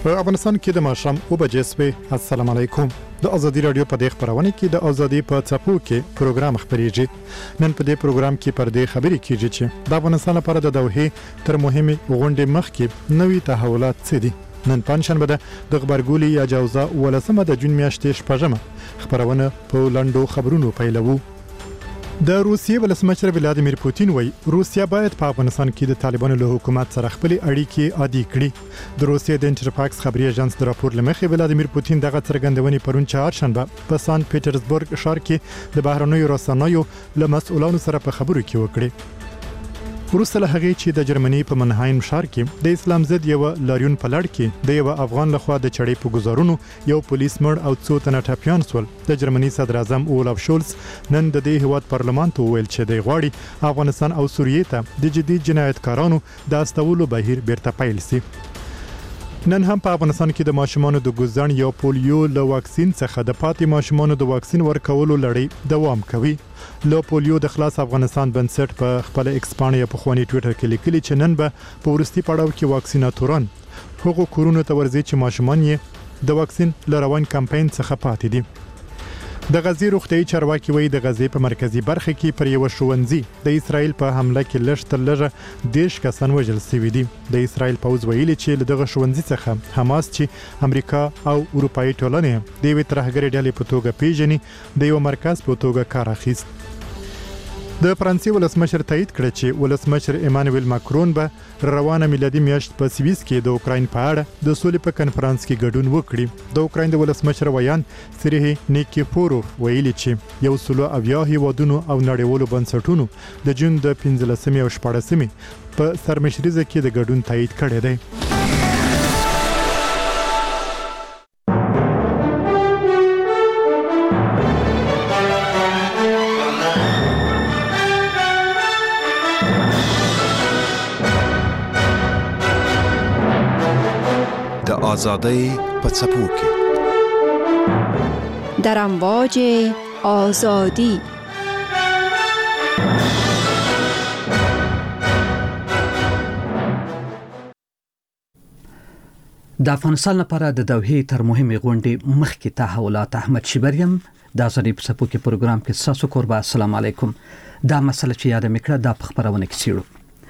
په افغانستان کې د ماښام 9 بجې سوي. السلام علیکم. د ازادي رادیو په دې خبرونه کې د ازادي په څپو کې پروګرام خبريږي. نن په دې پروګرام کې پر دې خبرې کیږي چې د افغانستان لپاره د دوحې تر مهمه غونډې مخکې نوي تحولات څه دي. نن پنځشنبه ده د خبرګولي یا جوزا ولسمه د جون میاشتې شپږمه خبرونه په لندو خبرونو پیلوو. د روسیې ولسمشر ولادیمیر پوتین وایي روسیا باید په افغانستان کې د طالبانو له حکومت سره خپل اړیکې عادي کړي. د روسیې د انټرفاکس خبري ایجنس د راپور لمخې ولادیمیر پوتین دغه څرګندونې پرون چهارشنبه په سان پیټرزبورګ ښار کې د بهرنیو رسنیو له مسؤلانو سره په خبرو کې وکړي. وروسته له هغې چې د جرمني په منهایم ښار کې د اسلام ضد یو لاریون په لړ کې د یو افغان لخوا د چړې په گزارونو یو پولیس مړ او څو تنه ټپیان شول. د جرمني صدر اعظم اولاف شولز نن د دې هیواد پارلمان ته وویل چې د غواړي افغانستان او سوریې ته د جدي جنایتکارانو د استولو بهیر بیرته پیل شي. نن هم په افغانستان کې د ماشومانو د ګوزن یا پولیو له واکسین څخه د پاتې ماشومانو د واکسین ورکولو لړۍ دوام کوي. له پولیو د خلاص افغانستان بنسټ په خپل ایکسپانیا په خواني ټوئیټر کې لیکلي چې نن به په ورستي پړاو کې واکسیناتوران هغو کورونو ته ورځي چې ماشومان یې د واکسین لروان کمپاین څخه پاتې دي. د غزې روغتیايي چارواکي وایي د غزې په مرکزی برخه کې پر یو ښوونځي د اسرایل په حمله کې لږ تر لږه 10 کسان وژل شوي دي. د اسرایل پوځ ویلي چې له دغه ښوونځي څخه حماس چې امریکا او اروپאי ټولنې د یوې ترهګرې ډلې په توګه پیژني د یو مرکز په توګه کار اخیست. د فرانسې ولسمشر تایید کړ چې ولسمشر ایمانوئل ماکرون به روانه میلادي میاشت په سویس کې د اوکراین په اړه د سولې په کنفرانس کې ګډون وکړي. د اوکراین د ولسمشر ویان سریه نیکیفوروف ویلي چې 170 هیوادونو او نړیوالو بنسټونو د جون د 15 او 14 په سرمشریزه کې د ګډون تایید کړی دی. آزادی په څپو کې در امواج آزادی. د افغانستان لپاره د دوحې تر مهمه غونډې مخکې تحولات. احمد شیبریم د آزادی په څپو کې پروګرام کې تاسو قربا. السلام علیکم. دا مسله چې یاد میکړه د خبرونه کې سیړو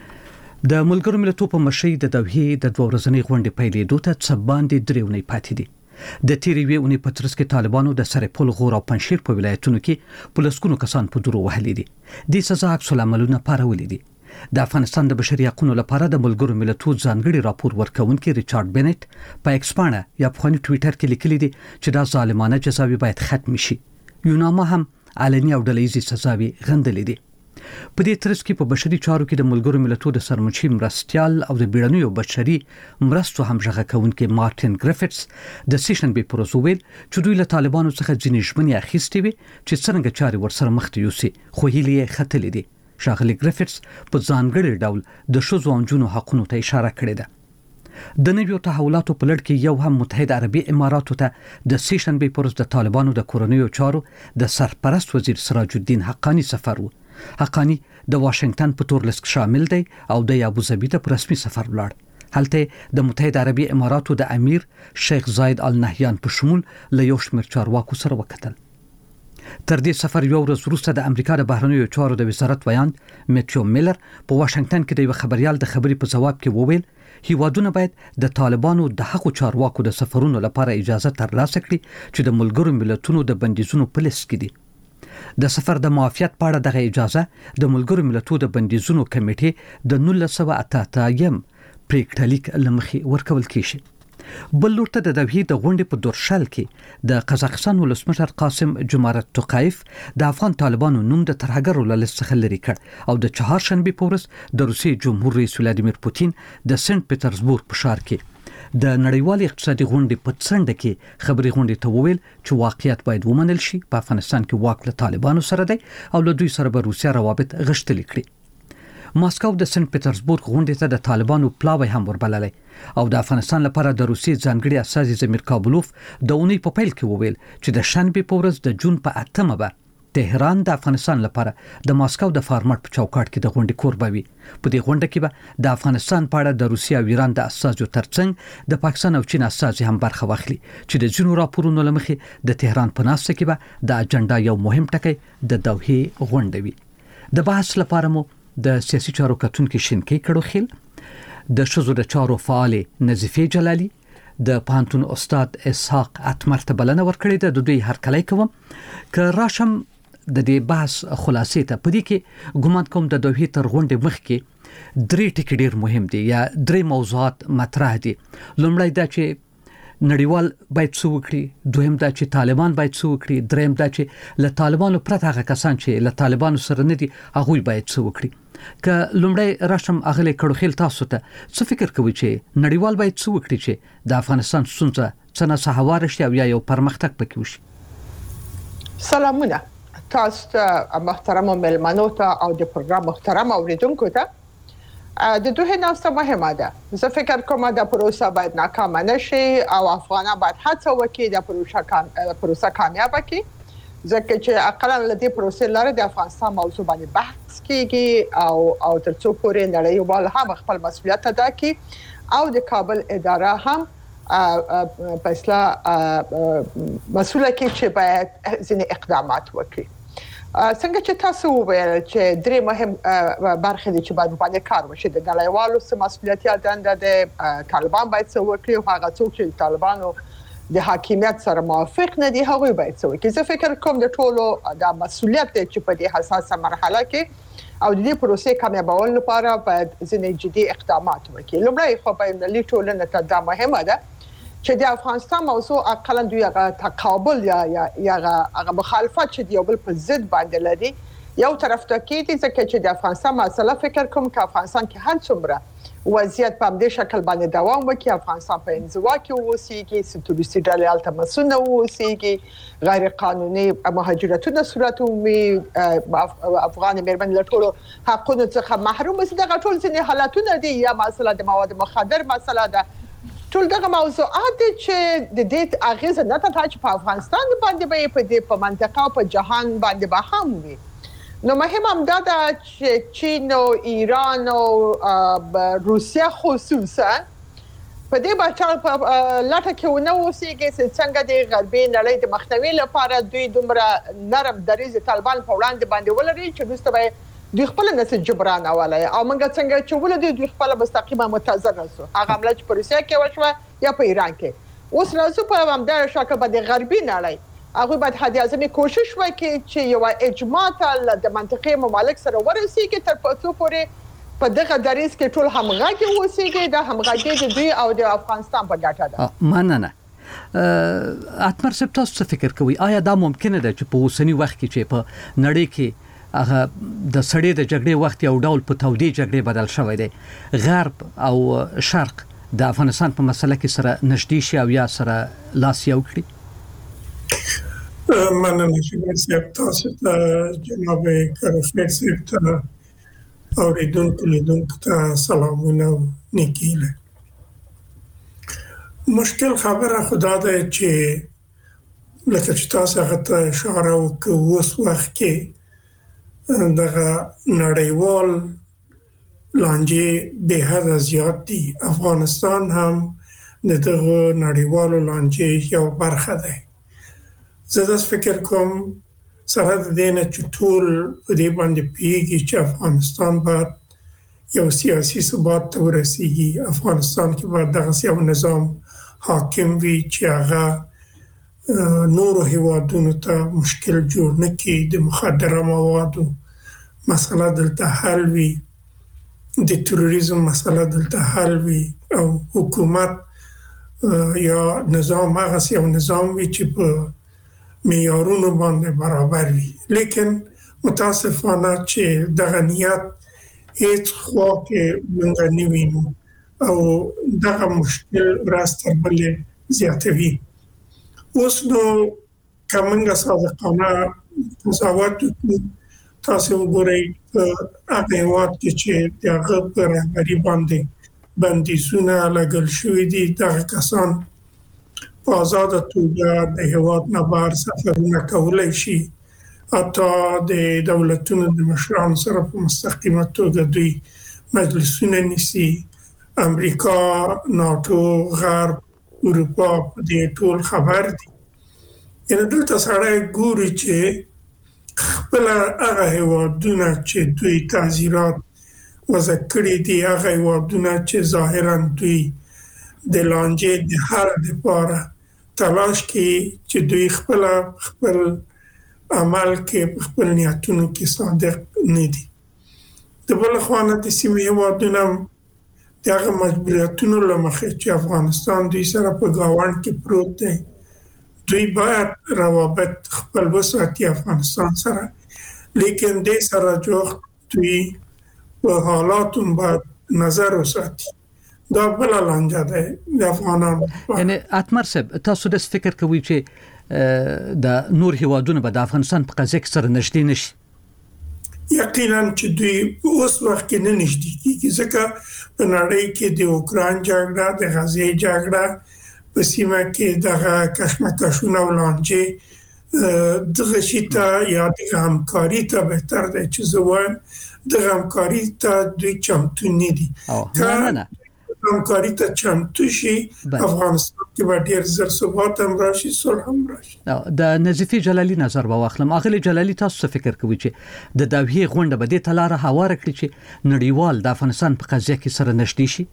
د ملګرو ملتونو په مشرۍ د دوحې د 2 ورځنۍ غونډې پیلېدو ته څه باندې 3 ونې پاتې دي. د تیرې وی ونې په ترڅ کې طالبانو د سرپل، غور او پنځشیر په ولایتونو کې پولیسونو کسان په درو وهلي دي. د سزا عکس العملونه پارولې دي. د افغانستان د بشري حقوقو لپاره د ملګرو ملتونو ځانګړي راپور ورکونکي ریچارډ بنټ په ایکسپانیا یا په خواني ټوئیټر کې لیکلي دي چې دا ظالمانه جزاوي باید ختم شي. یوناما هم علني او ډلهیزې سزاوي غندلې دي. په دې ترڅ کې په بشري چارو کې د ملګرو ملتونو د سرمنشي مرستيال او د بیړنیو بشري مرستو همغږي کوونکي مارټین ګریفټس د سیشن به پروسوویل چې دوی له طالبانو څخه ځینې ژمنې اخیستې وي چې څنګه چاري ورسره مخ ته یوسي، خو هیله خطلې دي. شاغلي ګریفټس په ځانګړي ډول د شوزو او جنو حقونو ته اشاره کړې ده. د نویو تحولاتو په لړ کې یو هم متحده عربي اماراتو ته د سیشن به پروس د طالبانو د کورنیو چارو د سرپرست وزیر سراج الدین حقانی سفر و. حقانی د واشنگټن په تور لیست شامل دی او د ابوظبي ته په رسمي سفر ولاړ. هلته د متحده عربي اماراتو د امیر شیخ زاید ال نهیان په شمول له یو شمېر چارواکو سره وکتل. تر دې سفر یو ورځ وروسته د امریکا د بهرنیو چارو د وزارت ویان میټیو میلر په واشنگټن کې د یو خبريال د خبرې په جواب کې وویل هیوادونه باید د طالبانو د حقوقو چارواکو د سفرونو لپاره اجازه ترلاسه کړي چې د ملګرو ملتونو د بندیزونو په لیست کې دي. د سفر د معافیت په اړه دغه اجازه د ملګرو ملتونو د بندیزونو کمیټې د 1988 پریکړه لیک لمخې ورکول کیږي. بل لورته د دوحې د غونډې په دورشل کې د قزاقستان ولسمشر قاسم جمارت توقایف د افغان طالبانو نوم د ترهګرو له لیست څخه لرې کړ او د چهارشنبه په ورځ د روسیې جمهور رئیس ولادیمیر پوتین د سنت پیټرزبورګ په ښار کې د نړیوال اقتصادي غونډې په څنډه کې خبري غونډې ته وویل چې واقعیت باید ومنل شي. په افغانستان کې واک له طالبانو سره دی او له دوی سره به روسیا روابط غښتلي کړي. ماسکو د سنت پیټرزبورګ غونډې ته د طالبانو پلاوی هم وربللی او د افغانستان لپاره د روسیې ځانګړي استازي زمیر کابلوف د اونۍ په پیل کې وویل چې د شنبه په ورځ د جون په 8مه به تهران د افغانستان لپاره د ماسکو د فارمټ په چوکاټ کې د غونډې کوربه وي. په دې غونډه کې به د افغانستان په اړه د روسیا او ایران د اساسو ترڅنګ د پاکستان او چین اساسي هم برخه واخلي چې د جنو راپورونو لمخې د تهران په ناسته کې به د اجنډا یو مهم ټکی د دوحې غونډه وي. د بحث لپاره مو د سیاسي چارو کتونکو شینکی کړو خیل د شذو د چارو فعال نظیفه جلالی د پانتون استاد اسحاق اتمر ته بلنه ورکړې ده. د دوی هر کله کوم ک راشم د دې بحث خلاصې ته پدې کې ګومان کوم د دوی تر غونډې مخ کې درې ټکي ډېر مهم دي یا درې موضوعات مطرح دي. لومړی دا چې نړیوال باید څه وکړي، دویم دا چې طالبان باید څه وکړي، دریم دا چې له طالبانو پرته هغه کسان چې له طالبانو سره نه دي هغه باید څه وکړي. که لومړی راشم اغله کړو خیل تاسو ته څه فکر کوي چې نړیوال باید څه وکړي چې د افغانستان ستونزه څنګه سهوار شي او یا یو پرمختګ پکې وشي؟ سلامونه تاسو ته محترم ملمنو ته او د پروګرام محترم اوریدونکو ته. د دوه ناسته مهمه ده. زه فکر کوم د پروسه باید ناکام نشي او افغانان باید هڅه وکړي د پروسه کامیاب کړي، ځکه چې اقلا لدی پروسه لاره د افغانستان موضوع باندې بحث کیږي او ترڅو پورې نړیوال هم خپل مسؤلیت ادا کړي او د کابل اداره هم فیصله مسؤله کړي چې باید ځینې اقدامات وکړي. څنګه چې تاسو وویل چې درې مهم برخې دي چې باید باندې کار وشي. د نړیوالو سره مسؤلیت دنده د طالبان باید څه وکړي او هغه څوک چې طالبانو د حاکمیت سره موافق نه دي هغه باید څه وکړي. زه فکر کوم د ټولو د مسؤلیت چې په دې حساسه مرحله کې او د دې پروسې کامیابول لپاره باید ځینې جدي اقدامات وکړي. لومړی خو په ملي ټولنه ته دا مهمه ده چې د افغانستان موضوع اقلا دوی هغه تقابل یا هغه مخالفت چې یو بل په ضد باندې لري یو طرف ته کېږي، ځکه چې د افغانستان مسله فکر کوم چې افغانستان کې هر څومره وضعیت په همدې شکل باندې دوام وکړي، افغانستان په انزوا کې اوسېږي، تروریستي ډلې هلته مسؤونه اوسېږي، غیر قانوني مهاجرتونه صورت ومومي، افغان مېرمنې له ټولو حقونو څخه محروم اوسي. دغه ټول ځینې حالتونه دي یا مسله د مواد مخدر مسله ده. ټول دغه موضوعات چې د دې اغیزه نه ته چې په افغانستان باندې په دې په منطقه او په جهان باندې به هم وي. نو مهم هم دا ده چې چین او ایران او روسیا خصوصا په دې باندې په لټه کې ونه اوسېږي چې څنګه د غربي نړۍ د مخنیوي لپاره دوی دومره نرم دریځ طالبان په وړاندې باندې ولري چې وروسته به دوی خپل نسل جبران اوله او موږ څنګه چې ولدي دوی خپل مستقیمه متضرر شو هغه عمله چې په روسیا کې وشوه یا په ایران کې. اوس راځو په همدغه شکل باندې غربي نړۍ هغه باید حد اعظمي کوشش وکړي چې یو اجماع ته د منطقي ممالک سره ورسیږي تر څو پورې په دغه دریځ کې ټول همغږي اوسېږي. د همغږي د دوی او د افغانستان په ګټه ده. مننه. اتمر صاحب تاسو څه فکر کوئ؟ آیا دا ممکنه ده چې په اوسنی وخت کې چې په نړۍ کې هغه د سړې د جګړې وخت یو ډول په تودې جګړې بدل شوی دی، غرب او شرق د افغانستان په مسله کې سره نږدې شي او یا سره لاس یو کړي؟ مننه چې تاسو ته جناب کرفیر صاحب ته اوریدونکو لیدونکو ته سلامونه او نیکیله. مشکل خبره خدا ده چې لکه چې تاسو هغه ته اشاره وکړو اوس وخت کې دغه نړیوال لانجې به حد زیات دي. افغانستان هم دغه نړیوالو لانجې یو برخه ده. زه داس فکر کوم سره د دې نه چې ټول دې باندې پیږي چې افغانستان باید یو سیاسي ثبات ته ورسیږي. افغانستان کې باید دغه یو نظام حاکم وي چې هغه نورو هیوادونو ته مشکل جوړ نه کړي. د مخدره موادو مسله دلته حل وي، د تروریزم مسله دلته حل وي او حکومت یا نظام هغه یو نظام وي چې په معیارونو باندې برابر وي. لیکن متاسفانه چې دغه نیت هیڅ خوا کې موږ نه وینو او دغه مشکل راستر بلې زیاتوي. اوس نو کومه صادقانه قضاوت تاسو وګورئ هغه وخت چې دغه پر رهبري باندې بندیزونه لګل شوې دي، دغه کسان په آزاد توګه د هیواد نه بهر سفرونه کولای شي حتی د دولتونو د مشرانو سره په مستقیمه توګه دوی مجلسونه نیسي. امریکا، ناتو، غرب، اروپا په دې ټول خبر دي. یعنې دلته سړی ګوري چې خپل هغه هیوادونه چې دوی تعزیرات وضع کړي دي، هغه هیوادونه چې ظاهرا دوی د لانجې د حل لپاره تلاش کوي چې دوی خپل عمل کې خپل نیتونو کې صادق نه دي. د بل خوا نه د سیمې هیوادونه د هغه مجبوریتونو له مخې چې افغانستان دوی سره په ګاونډ کې پروت دی، دوی باید روابط خپل وساتي افغانستان سره، لیکن د سره جوخت دوی په حالاتو باید نظر وساتي. دا بل لانجه ده د افغانانو. یعنی اتمر صاحب تاسو د فکر کوي چې د نور هیوادونو به د افغانستان په قضیه کې سره نږدې نشي؟ یقینا چې دوی اوس وخت کې نه نږدې کیږي، ځکه په نړۍ کې د اوکران جګړه، د غزې جګړه، په سیمه کې د کشمکشونو او لانجې دغه شیته یا د همکاري ته بهتر دی چې زه وایم د همکاري ته دوی چمتو نه دي. نه همکاري ته چمتو شي، افغانستان کې به ډېر زر ثبات هم راشي، صلح هم راشي. د نظیفي جلالي نظر به واخلم. اغلی جلالي تاسو څه فکر کوئ چې د دوحې غونډه به دې تلاره هواره کړي چې نړیوال د افغانستان په قضیه کې سره نږدې شي؟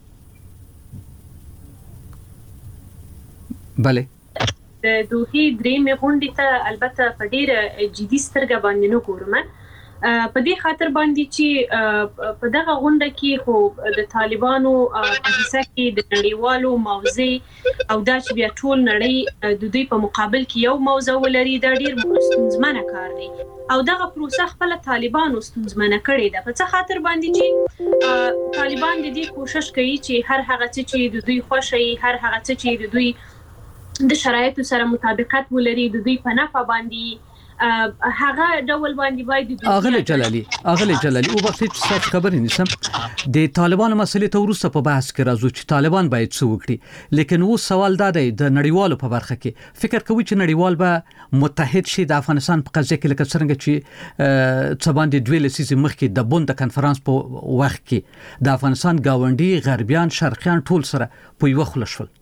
بله، د دوحې درېمې غونډې ته البته په ډېره جدي سترګه باندې نه ګورم، په دې خاطر باندې چې په دغه غونډه کې خو د طالبانو په حصہ کې د نړیوالو موضوع او دا چې بیا ټول نړۍ د دوی په مقابل کې یو موضوع ولري، دا ډېر ستونزمنه کار دی او دغه پروسه خپل طالبانو ستونزمنه کړې ده. په څه خاطر باندې چې طالبان د دې کوشش کوي چې هر هغه څه چې د دوی خوښي، هر هغه څه چې د دوی د شرایطو سره مطابقت ولري، د دوی په نفع باندې هغه ډول باندې باید اغلی جلالي او وخت چې تاسو خبرې نیسم د طالبانو مسلې ته ورسته په بحث کې راځو چې طالبان باید څه وکړي، لیکن اوس سوال دا دی د نړیوالو په برخه کې فکر کوي چې نړیوال به متحد شي د افغانستان په قضیه کې، لکه څنګه چې څه باندې دوی لسیزې مخکې د بوند کنفرانس په وخت کې د افغانستان گاونډي غربیان شرقیان ټول سره په یو خوله شول.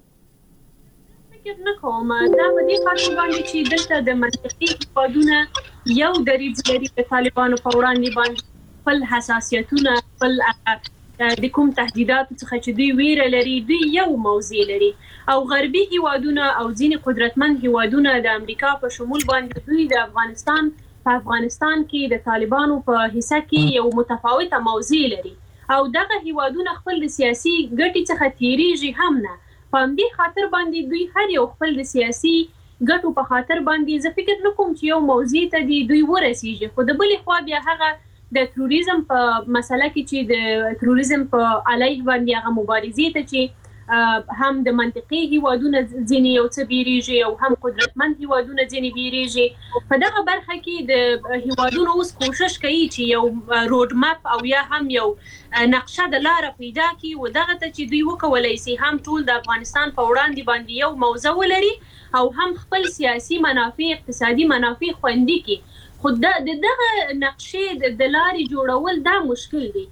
نه کوم دا په دې خاطر باندې چې دلته د منطقي هیوادونه یو دریځ لري د طالبانو په وړاندې باندې خپل حساسیتونه، خپل د کوم تهدیداتو څخه چې دوی ویره لري، دوی یو موضوع لري، او غربي هیوادونه او ځینې قدرتمند هیوادونه د امریکا په شمول باندې دوی د افغانستان کې د طالبانو په حصہ کې یو متفاوته موضوع لري او دغه هیوادونه خپل د سیاسي ګټې څخه تیریږي هم نه. په همدې خاطر باندې دوی هر یو خپل د سیاسي ګټو په خاطر باندې زه فکر نه کوم چې یو موضوع ته دوی ورسیږي. خو د بلې خوا بیا هغه د تروریزم په مسله کې چې د تروریزم په علیه باندې هغه مبارزې ته چې هم د منطقي هیوادونه ځینې یو څه بیریږي او هم قدرتمند هیوادونه ځینې بیریږي، په دغه برخه کې د هیوادونو اوس کوشش کوي چې یو روډ مپ او یا هم یو نقشه د لاره پیدا کړي و دغه ته چې دوی وکولای شي هم ټول د افغانستان په وړاندې باندې یو موضوع ولري او هم خپل سیاسي منافع، اقتصادي منافع خوندي کړي. خو دغه نقشې د لارې جوړول دا مشکل دی.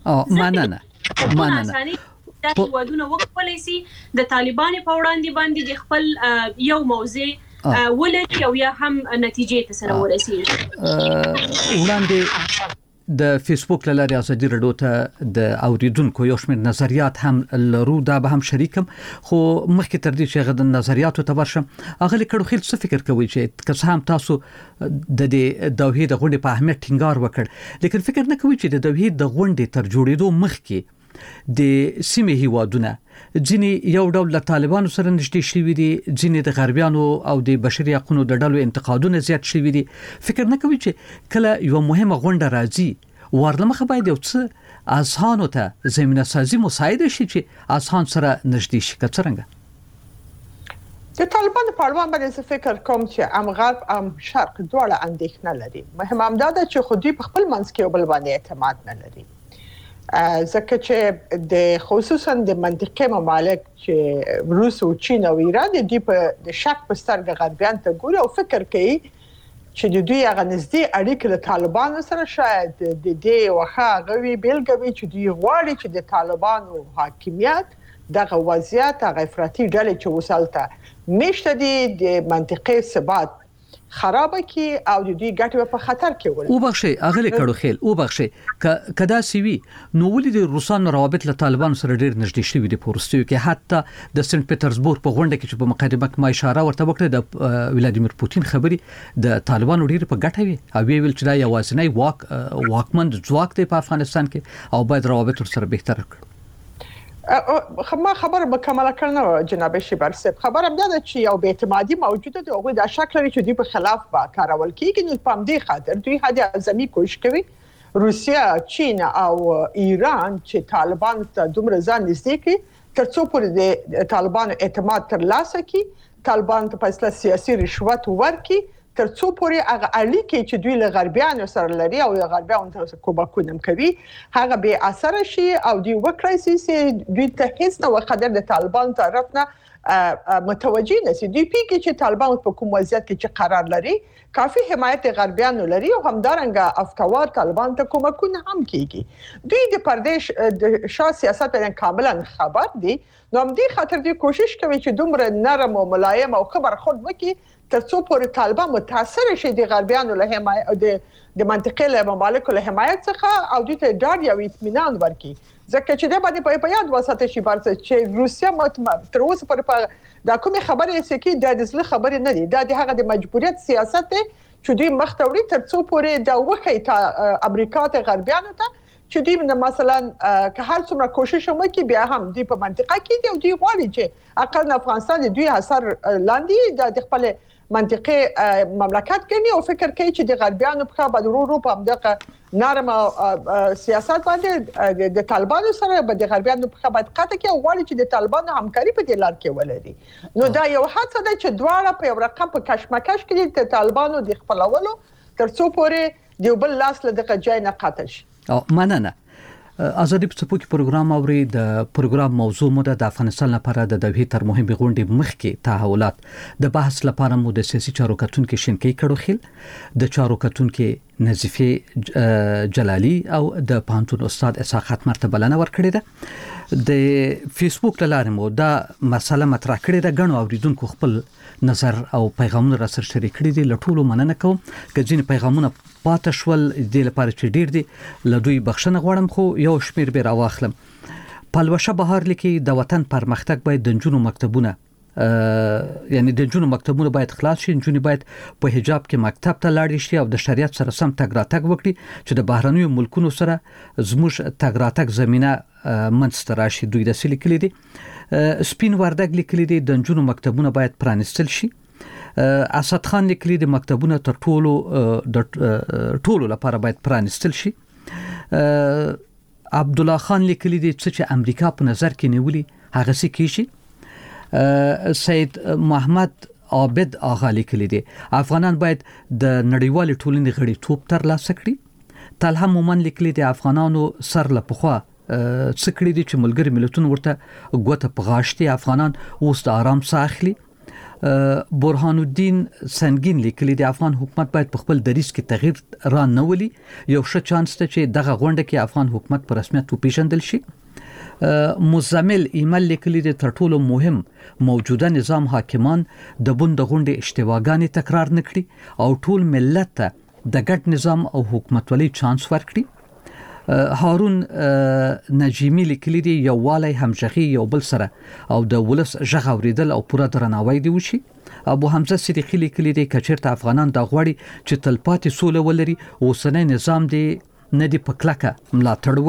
مننه هیوادونه وکولای شي د طالبانو په وړاندې باندې د خپل یو موضوع ولري او یا هم نتیجې ته سره ورسیږي. وړاندې د فیسبوک لارې ازادي رادیو ته د اوریدونکو یو شمېر نظریات هم لرو، دا به هم شریکم، خو مخکې تر دې چې غو نظریاتو ته ورشم اغلی کړو خیل څه فکر کوي چې که هم تاسو د دوحې د غونډې په اهمیت ټینګار وکړ، لیکن فکر نه کوي چې د دوحې د غونډې تر جوړېدو مخکې د سیمې هیوادونه ځینې یو ډول له طالبانو سره نږدې شوي دي، ځینې د غربیانو او د بشري حقوقو د ډلو انتقادونه زیات شوي دي. فکر نه کوي چې کله یو مهمه غونډه راځي ورلمخه باید یو څه اذهانو ته زمینه سازي مساعده شي چې اذهان سره نږدې شي؟ که څرنګه د طالبانو په اړه باندې فکر کوم چې ام غرب ام شرق دواړه اندېښنه لري. مهم هم دا ده چې خو دوی په خپل منځ کې یو بل باندې اعتماد نه لري، ځکه چې د خصوصا د منطقي ممالک چې روس او چین او ایران دي په د شک په سترګه غربیان ته ګوري او فکر کوي چې د دوی هغه نږدې اړیکې له طالبانو سره شاید د دې وخا غوي بیلګوي چې دوی غواړي چې د طالبانو حاکمیت دغه وضعیت هغه افراطي ډلې چې وسالته مشته دي د منطقې ثبات خراب کی او د دوی ګټه په خطر کې ول او بخشي اغلی کړو خیل او بخشي کدا سی وی نو ولې د روسانو روابط له طالبانو سره ډیر نږدې شوي دي پورستیو کې حتی د سنت پیټرزبورګ په غونډه کې چې په مقدمه کې ما اشاره ورته وکړه د ولادیمیر پوتین خبري د طالبانو ډیر په ګټه وي او ویل چې دا یوازینی واکمن ځواک دی په افغانستان کې او باید روابط سره بهتر کړو خبر مکمل کړنه جناب شیبر صاحب خبر هم ده چې یو بې اعتمادي موجوده ده او د شک لري چې دوی په خلاف با کارول کیږي نو په دې خاطر دوی حد اعظمي کوشش کوي روسیا چین او ایران چې طالبان ته دومره ځان نږدې کړي ترڅو پورې د طالبانو اعتماد ترلاسه کړي طالبان ته په سیاسي رشوت ورکړي ترڅو پورې هغه اړیکې چې دوی له غربیانو سره لري او غربیانو ته کوباکونه کوي هغه به اثر شي او دوی وکړي چې دوی ته هیڅ نو خبر د طالبان طرف نه متوجي نشي دوی پیږي چې طالبان په کوم وضعیت کې چې قرار لري کافي حمایت غربیانو لري او همدارنګه افتوار طالبان ته کومکونه هم کیږي دوی د پردیش د شاه سیاست په کاملا خبر دي نو هم دې خاطر دوی کوشش کوي چې دومره نرم او ملایم او خبر خود وکړي ترڅو پورې طالبان متاثر شي د غربیانو له حمایت د منطقې له ممالکو له حمایت څخه او دوی ته ډاډ یا اطمینان ورکړي ځکه چې د باندې په یاد وساتئ شي چې روسیا تر اوسه پورې دا کومه خبره سکی د ځل خبره نه دي دا د هغه د مجبوریت سیاست دی چې دوی مختوري ترڅو پورې دا وخی امریکا ته غربیانو ته چې دوی مثلا که هر څومره کوشش وکړي بیا هم دوی په منطقه کې دي او دوی غواړي چې اقل افغانستان دوی اثر لاندې د خپل منطقه مملکت کوي او فکر کوي چې د غربیانو په خبر ورو په همدغه نرم سیاست باندې د طالبانو سره به د غربیانو په خبر قطع کوي او غواړي چې د طالبانو همکاري په دې لار کې ولري نو دا یو هڅه ده چې دواړه په یو رقم په کشمکش کې د طالبانو د خپلولو ترڅو پورې د بل لاس له دغه ځای نه قطع شي او مننه ازادي په څپو کې پروګرام اوري د پروګرام موضوع مو د افغانستان لپاره د دوی تر مهمه غونډې مخکې تحولات د بحث لپاره مو د سیاسي چارو کتونکو شینکی کړو خل د چارو کتونکو نظیفه جلالی او د پانتون استاد اساقات مرتبه لنه ور کړی ده د فیسبوک لاره مو دا مسله مطرح کړی ده غنو اوریدونکو خپل نظر او پیغامونه را سره شریک کړي دي لټولو مننه کوم که ځین پیغامونه پاتې شول د لپاره چې ډیر دي لدوی بخښنه غواړم خو یو شمیر به راواخلم پلوشه بهار لیکي د وطن پرمختګ باید د جنونو مکتبونه یعنی د جنونو مکتبونه باید خلاص شي جنونو باید په حجاب کې مکتب ته لاړ شي او د شریعت سره سم تګ راتګ وکړي چې د بهرنیو ملکونو سره زموږ تګ راتګ زمينه منځ راشي دوی د سلیکلي دي سپین وردګ لیکلي دي د جنونو مکتبونه باید پرانستل شي اسد خان لیکلي دي مکتبونه تر ټولو لپاره باید پرانستل شي عبد الله خان لیکلي دي چې امریکا په نظر کې نیولي هغه څه کیږي سید محمد عابد آغا لیکلي دي افغانان باید د نړیوال ټولنې غړي توپ تر لاسه کړي طلحه مومن لیکلي دي افغانانو سر له پخوا څکړي دي چې ملګری ملتونه ورته غوته پغاشتي افغانان اوس د آرام ساخلي برهان الدین سنگین لیکلي دي افغان حکومت باید په خپل دریس کې تغییر را نه ولي یو ښه چانس ته چې دغه غونډه کې افغان حکومت په رسمیت وپیژندل شي مزمل ایمل لیکلي دي تر ټولو مهم موجوده نظام حاکمان د بند غونډې اشتباهګانې تکرار نکړي او ټول ملت ته د ګډ نظام او حکومتولۍ چانس ورکړي هارون نجیمی لیکلی دی یووالی همغږي یو بل سره او د ولس ژغ اوریدل او پوره درناوی دی وشي ابو حمزه صدیقی لیکلی دی کچیرته افغانان د غوړي چې تلپاتې سوله ولري اوسنۍ نظام دی نه دی پکلکه ملاتړ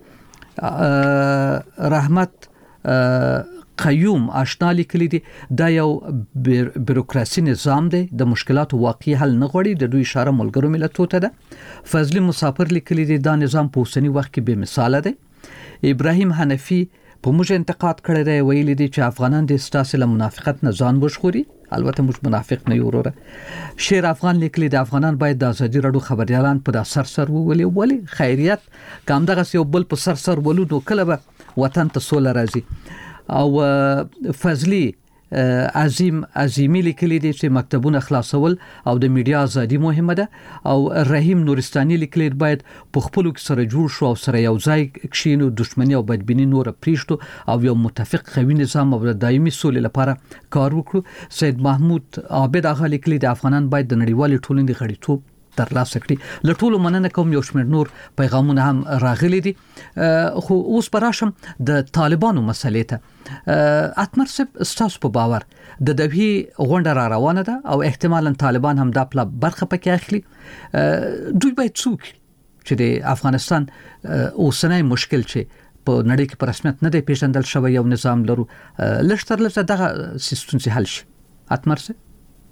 وکړي رحمت قیوم آشنا لیکلی دی دا یو بیروکراسي نظام دی د مشکلاتو واقعي حل نه غوړي د دوی اشاره ملګرو ملتونو ته ده فضل مسافر لیکلی دی دا نظام په اوسنی وخت کې به مثال دی ابراهیم حنفی په موږ انتقاد کړی دی ویلي دی چې افغانان د ستاسو له منافقت نه ځان وژغوري البته موږ منافق نه یو وروره شیر افغان لیکلی دی افغانان باید د ازادي رادیو خبريالان په سر ولی خیریت کوم دغه یو بل په سر ولو نو کله به وطن ته سوله راځي او فضلی عظیمي لیکلي دي چې مکتبونه خلاصول او د میډیا ازادي مهمه ده او رحیم نورستاني لیکلي باید په خپل سره جوړ شو او سره یو ځای کښینو دښمنی او بدبینی نور پریشتو او یو متفق قوي نظام او دایمي سولې لپاره کار وکړو. سید محمود عابد هغه لیکلي د افغانان باید د نړیوال ټولنې غړیتوب ترلاسه کړي. له ټولو مننه کوم یو شمېر نور پیغامونه هم راغلي دي خو اوس پراشم د طالبانو مسلې ته. اتمر صاحب ستاسو په باور د دوی غونډه را روانه ده او احتمالاً طالبان هم دا برخه پکې اخلي. دوی باید څوک چې د افغانستان اوسنۍ مشکل چې په نړۍ کې په رسمیت نه دی پیژندل شوی یو نظام لرو لږ تر لږه دغه ستونزې حل شي. اتمر صاحب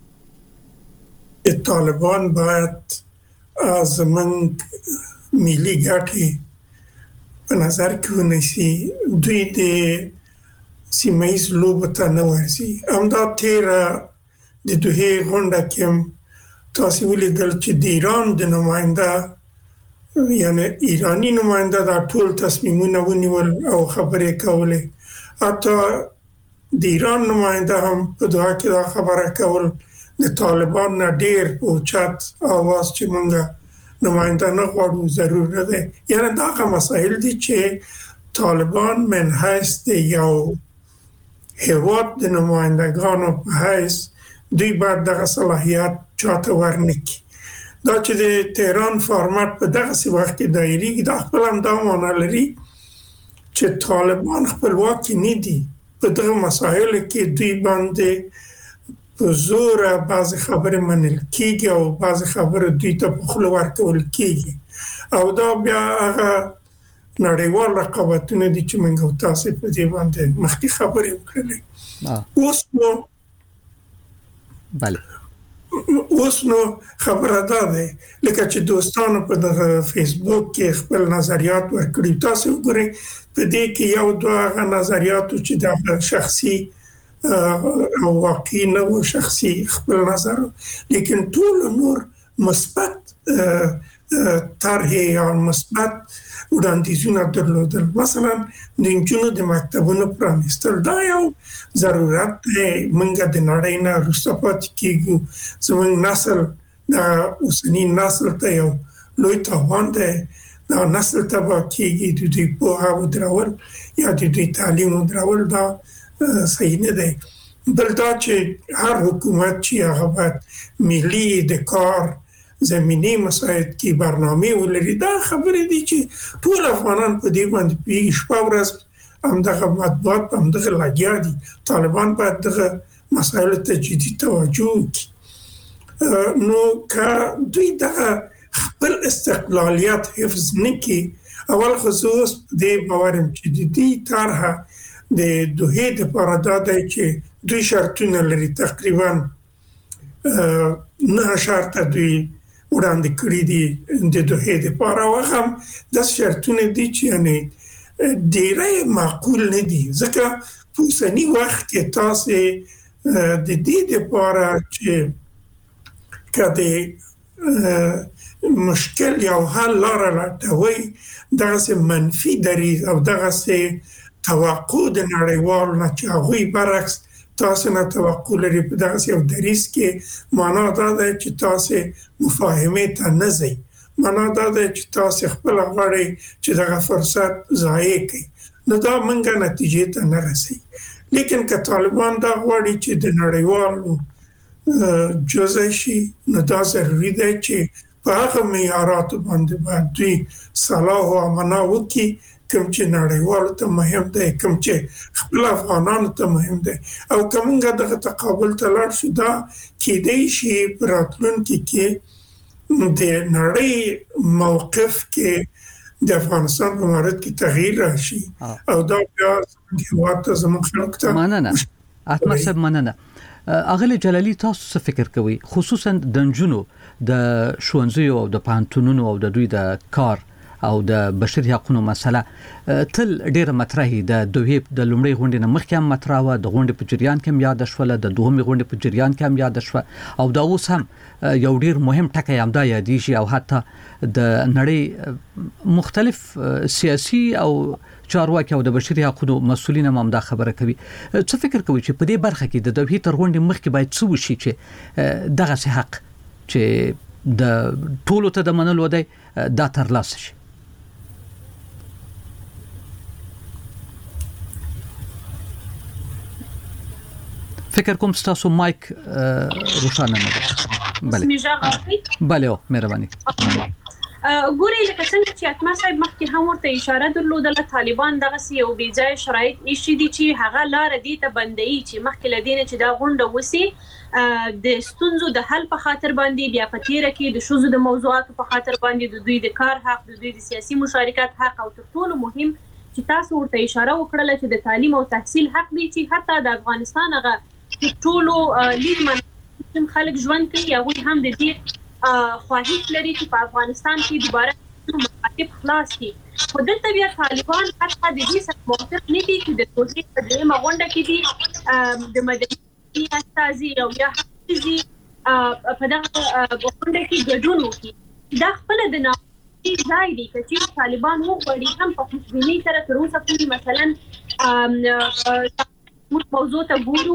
طالبان باید از من ملی ګټې په نظر کې ونیسي. دوی د سیمه‌ایز لوبو ته نه ورځي. همدا تیره د دوحې غونډه کې تاسو ولیدل چې د ایران د نماینده یعنی ایرانی نماینده دا ټول تصمیمونه ونیول او خبرې کولې. حتی د ایران نماینده هم په دوحه کې دا خبره کول د طالبان نه ډیر اوچت اواز چې مونږه نماینده نه غواړو ضرور نه ده. یعنی دا هغه مسایل دي چې طالبان من حیث د یو هیواد د نمایندگانو په حیث دوی باید دغه صلاحیت چاته ورنکي. دا چې د تهران فارمټ په دغه وخت کې دایریږي دا خپل هم دا معنی لري چې طالبان خپلواکي نه دي. په دغه مسایل کې دوی باندې په زور بعض خبرې منل کیږي او بعض خبرې دوی ته په خوله ورکول کیږي او دا بیا هغه نړیوال رقابتونه دي چې موږ تاسو په دې باندې مخکې خبرې وکړلې. اوس نو خبره ده لکه چې دوستانو په فیسبوک کې خپل نظریات ورکړي. تاسو وګورئ په دې کې یو دوه نظریات چې د شخصي او واقعي نه و شخصي خپل نظر لیکن ټول نور مثبت طرح یا مثبت وړاندیزونه درلودل. مثلا د انجونو د مکتبونو پرانیستل دا یو ضرورت دی. موږ د نړۍ نه وروسته پاتې کیږو. زموږ نسل د اوسني نسل ته یو لوی تاوان دی. دا نسل تباه کیږي. د دوی پوهه ودرول یا د دوی تعلیم ودرول دا صحیح نه دی. بل دا چې هر حکومت چې هغه باید ملي د کار زمینی مساعد کې برنامه ولري. دا خبرې دي چې ټول افغانان په دې باندې پیږي. شپه ورځ همدغه مطبوعات همدغه لګیا دي. طالبان باید دغه مسایل ته جدي توجه وکړي. نو که دوی دغه خپل استقلالیت حفظ نکړي اول خصوص د باورم چې د دې طرحه د دوحې د پاره د چې دوی شرطونه لري تقریبا نه شرط دوی وړاندې کړی دي د دوحې د پاره وهم د شرطونه دي چې یعنی ډیره معقول نه دي. ځکه په اوسني وخت کې تاسو د دې د پاره چې کله مشکل یو حل لاره لټوي دغه منفي دریځ او دغه توقع د نړیوالو نه چې هغوی برعکس تاسو نه توقع لري په دغه یو دریځ کې معنا دا ده چې تاسو مفاهمه ته نه ځئ. معنا دا ده چې تاسو خپل غواړئ چې دغه فرصت ضایع کړئ. نو دا منګه نتیجې ته نه رسي. لیکن که طالبان دا غواړي چې د نړیوالو جزء شي نو دا ضروري ده چې په هغه معیاراتو باندې باید دوی صلاح او امنا وکړي کوم چې نړیوالو ته مهم دی، کوم چې خپل افغانانو ته مهم دی. او کومه دغه تقابل ته لاړ شو دا کېدای شي په راتلونکي کې د نړۍ موقف کې د افغانستان په مورد کې تغییر راشي او دا بیا هیواد زموږ خلک ته مننه. اتمر صاحب مننه. اغلی جلالی تاسو څه فکر کوئ خصوصا د نجونو د ښوونځیو او د پوهنتونونو او د دوی د کار او د بشري حقوقو مسله تل ډیره مطرحه د دوی د لومړی غونډې نه مخکې هم مطرح و، د غونډې په جریان کې هم یاد شول، د دوهمې غونډې په جریان کې هم یاد شول، او دا اوس هم یو ډیر مهم ټکی هم دا یادېږي، او حتی د نړۍ مختلف سیاسي او چارواکي او د بشري حقوقو مسؤلین هم دا خبره کوي. څه فکر کوي چې په دې برخه کې د دوی تر غونډې مخکې باید څه وشي چې دغه حق چې د ټولو ته د منلو دی دا ترلاسه شي؟ فکر کوم تاسو مایک روښانه نه ده. بله مهرباني. ګوري لکه څنګه چې اتما صاحب مخکې هم ورته اشاره درلودله، طالبان دغه یو بې ځای شرایط ایښي دي چې هغه لار دې ته بندوي چې مخکې له دې نه چې دا غونډه وسي د ستونزو د حل په خاطر باندې بیا په تیره کې د ښځو د موضوعاتو په خاطر باندې د دوی د کار حق، د دوی د سیاسي مشارکت حق، او تر ټولو مهم چې تاسو ورته اشاره وکړله چې د تعلیم او تحصیل حق دی چې حتی د افغانستان هغه ټولو لیدمن خلک ژوند کوي، هغوی هم د دې خواهش لري چې په افغانستان کې دوباره مکاتب خلاص شي. خو دلته بیا طالبان حتی د دې سره موافق نه دي چې د توسعې په درېیمه غونډه کې دي د مدني استازي او یا حفظي په دغه غونډه کې ګډون وکړي. دا خپله د ناامنۍ ځای دی که چېرې طالبان وغواړي هم په خوشبینۍ سره تر اوسه پورې مثلا موږ موضوع ته ګورو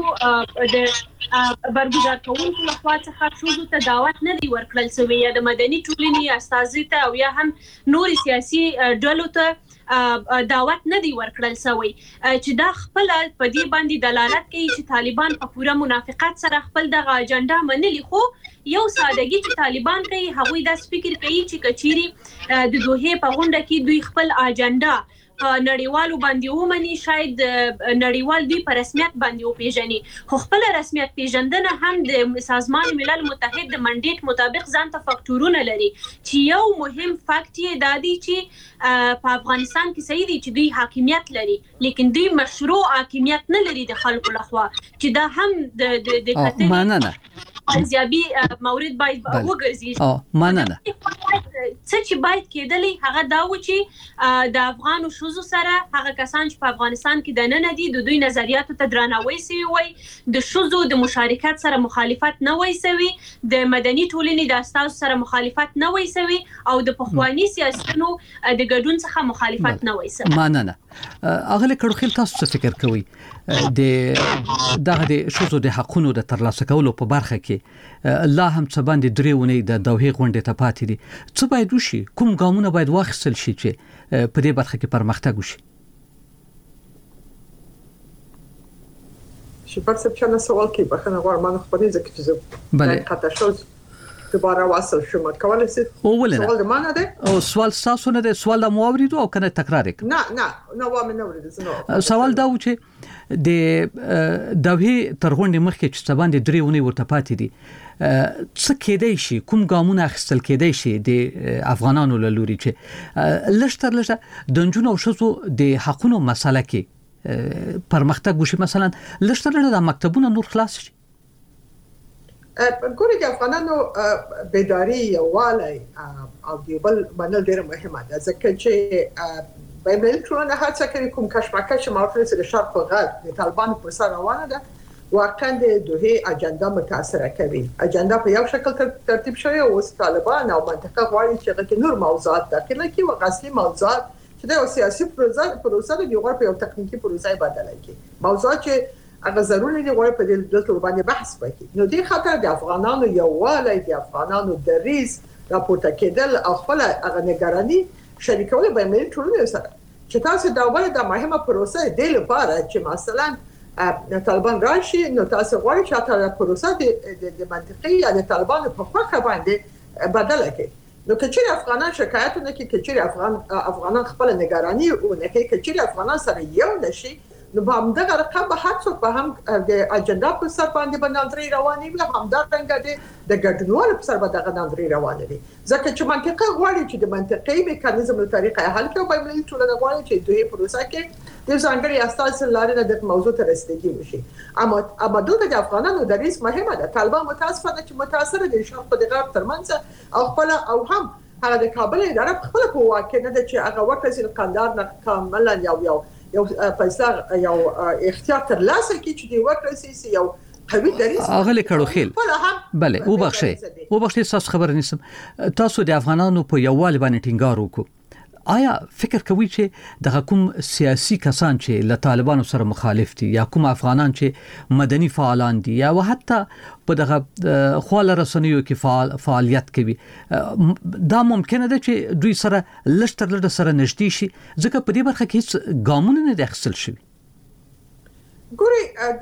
د برګزار کوونکو لخوا څخه ښځو ته دعوت نه دی ورکړل شوی، یا د مدني ټولنې استازي ته او یا هم نورې سیاسي ډلو ته دعوت نه دی ورکړل شوی، چې دا خپله په دې باندې دلالت کوي چې طالبان په پوره منافقت سره خپل دغه اجنډا منلي. خو یو سادهګي چې طالبان کوي، هغوی داسې فکر کوي چې که چیرې د دوحې په غونډه کې دوی خپل اجنډا نړیوالو باندې ومني، شاید نړیوال دوی په رسمیت باندې وپیژني، خو خپل رسمیت پیژندنه هم د سازمان ملل متحد د منډیټ مطابق ځان ته فاکټورونه لري، چې یو مهم فاکټ یې دا دی چې په افغانستان کې صحیح دی چې دوی حاکمیت لري، لیکن دوی مشروع حاکمیت نه لري د خلکو لخوا، چې دا هم د کتنې ارزیابي مورد باید وګرځي. مننه. څه چې باید کېدلی هغه دا و چې د افغانو ښځو سره هغه کسان چې په افغانستان کې دننه دي د دوی نظریاتو ته درناوی سوی وای، د ښځو د مشارکت سره مخالفت نه وای سوی، د مدني ټولنې د استازو سره مخالفت نه وای سوی، او د پخواني سیاستونو د ګډون څخه مخالفت نه وای سوی. مننه. اغله کړخیل تاسو څه فکر کوئ د دغه د ښځو د حقونو د ترلاسه کولو په برخه کې لا هم څه باندې درې ونې د دوحې غونډې ته پاتې دي؟ څه باید وشي؟ کوم ګامونه باید واخیستل شي چې په دې برخه کې پرمختګ وشي؟ شپږ سپچانه سوال کې بخنه غواړم ما خپلې ځکه چې بله خطا شو دوباره واصل شم. کولای شئ سوال د معنا ده او سوال تاسو نه ده، سوال د موریدو او کنه تکرار وکړه؟ نه و مې نه ورید. سوال دا و چې د دوحې تر غونډې مخکې چې څه باندې درې ونې ورته پاتې دي، څه کېدای شي، کوم ګامونه اخیستل کېدای شي د افغانانو له لوري چې لږ تر لږه د نجونو او ښځو د حقونو مسله کې پرمختګ وشي؟ مثلا لږ تر لږه د مکتبونو نور خلاص شي. ګوري د افغانانو بیداری یووالی او د بل منل ډېر مهمه ده، ځکه چې بایبل ټولنه هڅه کوي کوم کشمکش معرفت د شرق په غرب د طالبانو پر سر روانه ده، واقعا د دوحې اجنډا متاثر کوي. اجنډا په یو شکل ترتیب شوی، اوس طالبان او منطقه غواړي چې هغه نور موضوعات داخله کړي او اصلي موضوعات چې د سیاسي پروسه د یو په یو تخنیکی پروسه بدله کړي، موضوعات چې هغه ضروري دی غواړي په دې دلته باندې بحث وکړي. نو دې خاطر د افغانانو یووالی، د افغانانو دریځ راپورته کېدل او خپل هغه نگرانی شریکول به ملي ټولنې سره چې تاسو دا ولې د مهمه پروسه دی لپاره چې مثلا طالبان راشي، نو تاسو غواړئ چې تاسو پروسه د منطقي یا د طالبانو په خوخه باندې بدله کړئ. نو کچېر افغانان شکایتونه کوي، کچېر افغانان خپل نگرانی او نه کوي، کچېر افغانان سره یو نشي، نو په همدغه رقم به هر څوک به هم د اجنډا په سر باندې ناندري روانې وي، همدارنګه د ګډونوالو په سر به دغه ناندري روانې وي، ځکه چې منطقه غواړي چې د منطقي میکانیزم له طریقې حل کړي، او بایبل ټولنه غواړي چې دوی پروسه کې د ځانګړي اساس لارې د موضوع ته رسیدګي وشي. اما دلته د افغانانو دریځ مهمه ده. طالبان متاسفانه چې متاثر دي شرق او غرب ترمنځ او خپل او هم هغه د کابل اداره خپل په واکه نه د چې هغه وکړي چې قندار نه کاملا یو پیسې یو اختیار تر لاسه کې چې دی وکړي چې یو قوي دریس اغلی کړو خیل بله وبخښئ تاسو خبر نیسم تاسو د افغانانو په یووالي باندې ټینګار وکړو آیا فکر کوي چې د کوم سیاسي کسان چې له طالبانو سره مخالف دي یا کوم افغانان چې مدني فعالان دي یا حتی په دغه خواله رسنیو کې فعالیت کوي دا ممکنه ده چې دوی سره لشتر لړ سره نږدې شي ځکه په دې برخه کې هیڅ ګامونه نه اخیستل شوي ګوري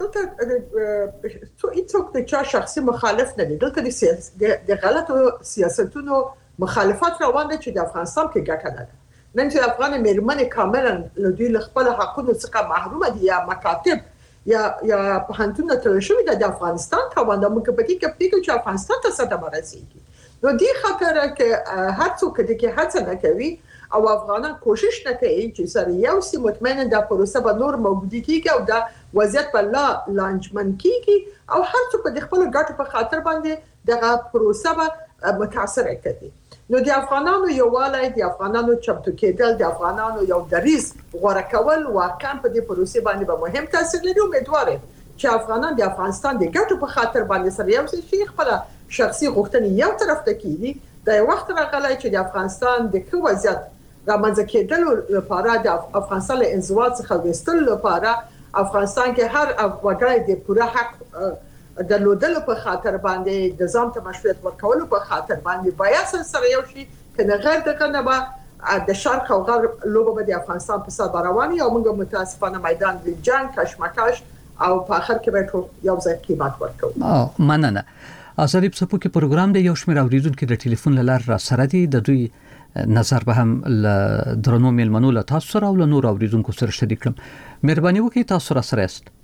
دلته څوک د چا شخصي مخالف نه دي دلته د غلطو سیاستونو مخالفت روان دي چې د افغانستان کې ګټه ده نن چې افغان مېرمنې کاملا له دوی خپل حقوقو څخه محروم دي یا مکاتب یا په هنتونه تل شوی د افغانستان توان د موږ په دې کې فکر چې افغانستان ته صدمه رسیږي نو دې خاطر کې هر څوک د کې هڅه نه کوي او افغانان کوشش نه کوي چې سره یو سي مطمئن د پروسه به نور موجود کیږي او د وضعیت په لانجمن کیږي او هر څوک د خپل ګټو په خاطر باندې دغه پروسه به متاثر کوي نو د افغانانو یووالی د افغانانو چمتو کېدل د افغانانو یو دریز غوړه کول واقعا په دې پروسه باندې به مهم تاثیر لري امیدوارم چې افغانان د افغانستان د ګټو په خاطر باندې سره یو شي خپل شخصي غوښتنې یو طرف ته کیږي د وخت راغلی چې د افغانستان د کوم وضعیت رامنځته کېدل لپاره د افغانستان له انزوا څخه وستل لپاره افغانستان کې هر وګړی د پوره حق د لودلو په خاطر باندې د ځان ته مشروعیت ورکولو په خاطر باندې باید سره یو شي کنه غیر دغه نه به د شرق او غرب لوبه د افغانستان په سر رواني او موږ متاسفانه میدان د جنگ کشمکش او په اخر کې به یو ځای قیمت ورکوو مننه ازادي په کې پروګرام د یو شمېر اوریدونکو د ټلیفون لار را سره دي د دوی نظر به هم ل درنو ملمنو له تاسو سره او له نور اوریدونکو سره شریک کړم مهرباني وکړئ تاسو را سره است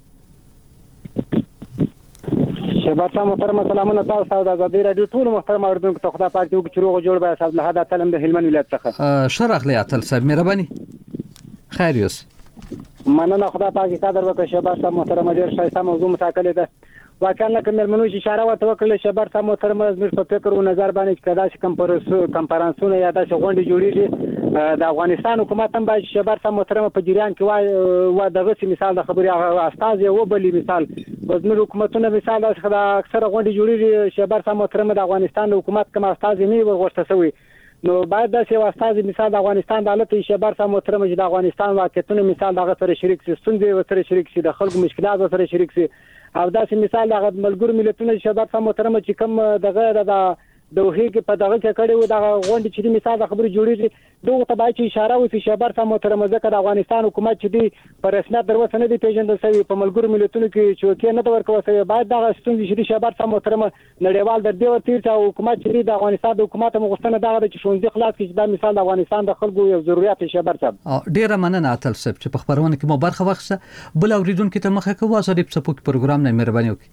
شباب محترم سلامونه تاسو د ازادي رادیو ټول محترم اوریدونکو ته خدای پاک یو چروغ جوړ به صاحب له هدا تلم د هلمند ولایت څخه شرح له اتل صاحب مهرباني خیر یوس مننه خدای پاک قدر وکړي شباب محترم ډیر شایسته موضوع متکل ده واقعا کوم ملمنو اشاره وکړه شباب محترم زموږ په فکر او نظر باندې کدا چې کمپارانسونه یا د غونډې جوړیږي د افغانستان حکومت هم باید شباب محترم په جریان کې و دغه مثال د خبري استاد یو بلی مثال زموږ حکومتونه مثال د اکثر غونډې جوړیږي شباب محترم د افغانستان حکومت کوم استاد نه ورغښته شوی نو باید د سی واستاز مثال د افغانستان د حالت شباب محترم چې د افغانستان واقعیتونه مثال دغه سره شریک شي ستونزې سره شریک شي د خلکو مشکلات سره شریک شي او داسې مثال د ملګرو ملتونو شباب محترم چې کوم دغه د دوه کې په دغه کې کړي و د غونډې چې مثال د خبرې جوړیږي دوه ته باید اشاره وشي شباب محترم ځکه د افغانستان حکومت چې دی پر رسمیت دروسه نه دی پیژندل شوی په ملګرو ملتونو کې چې کې نه تور کوي باید دغه ستونزې چې شباب محترم نړیوال در دی ورته چې حکومت چې د افغانستان د حکومت مغوښتنه دغه چې شونځي خلاص کې دا مثال د افغانستان د خلکو یو ضرورت شباب صاحب ډیره مننه اتل صاحب چې په خبرونه کې مو برخه واخیسته بل اوریدونکو ته مخه کوو ازادي په سپوک پروګرام نه مهرباني وکړئ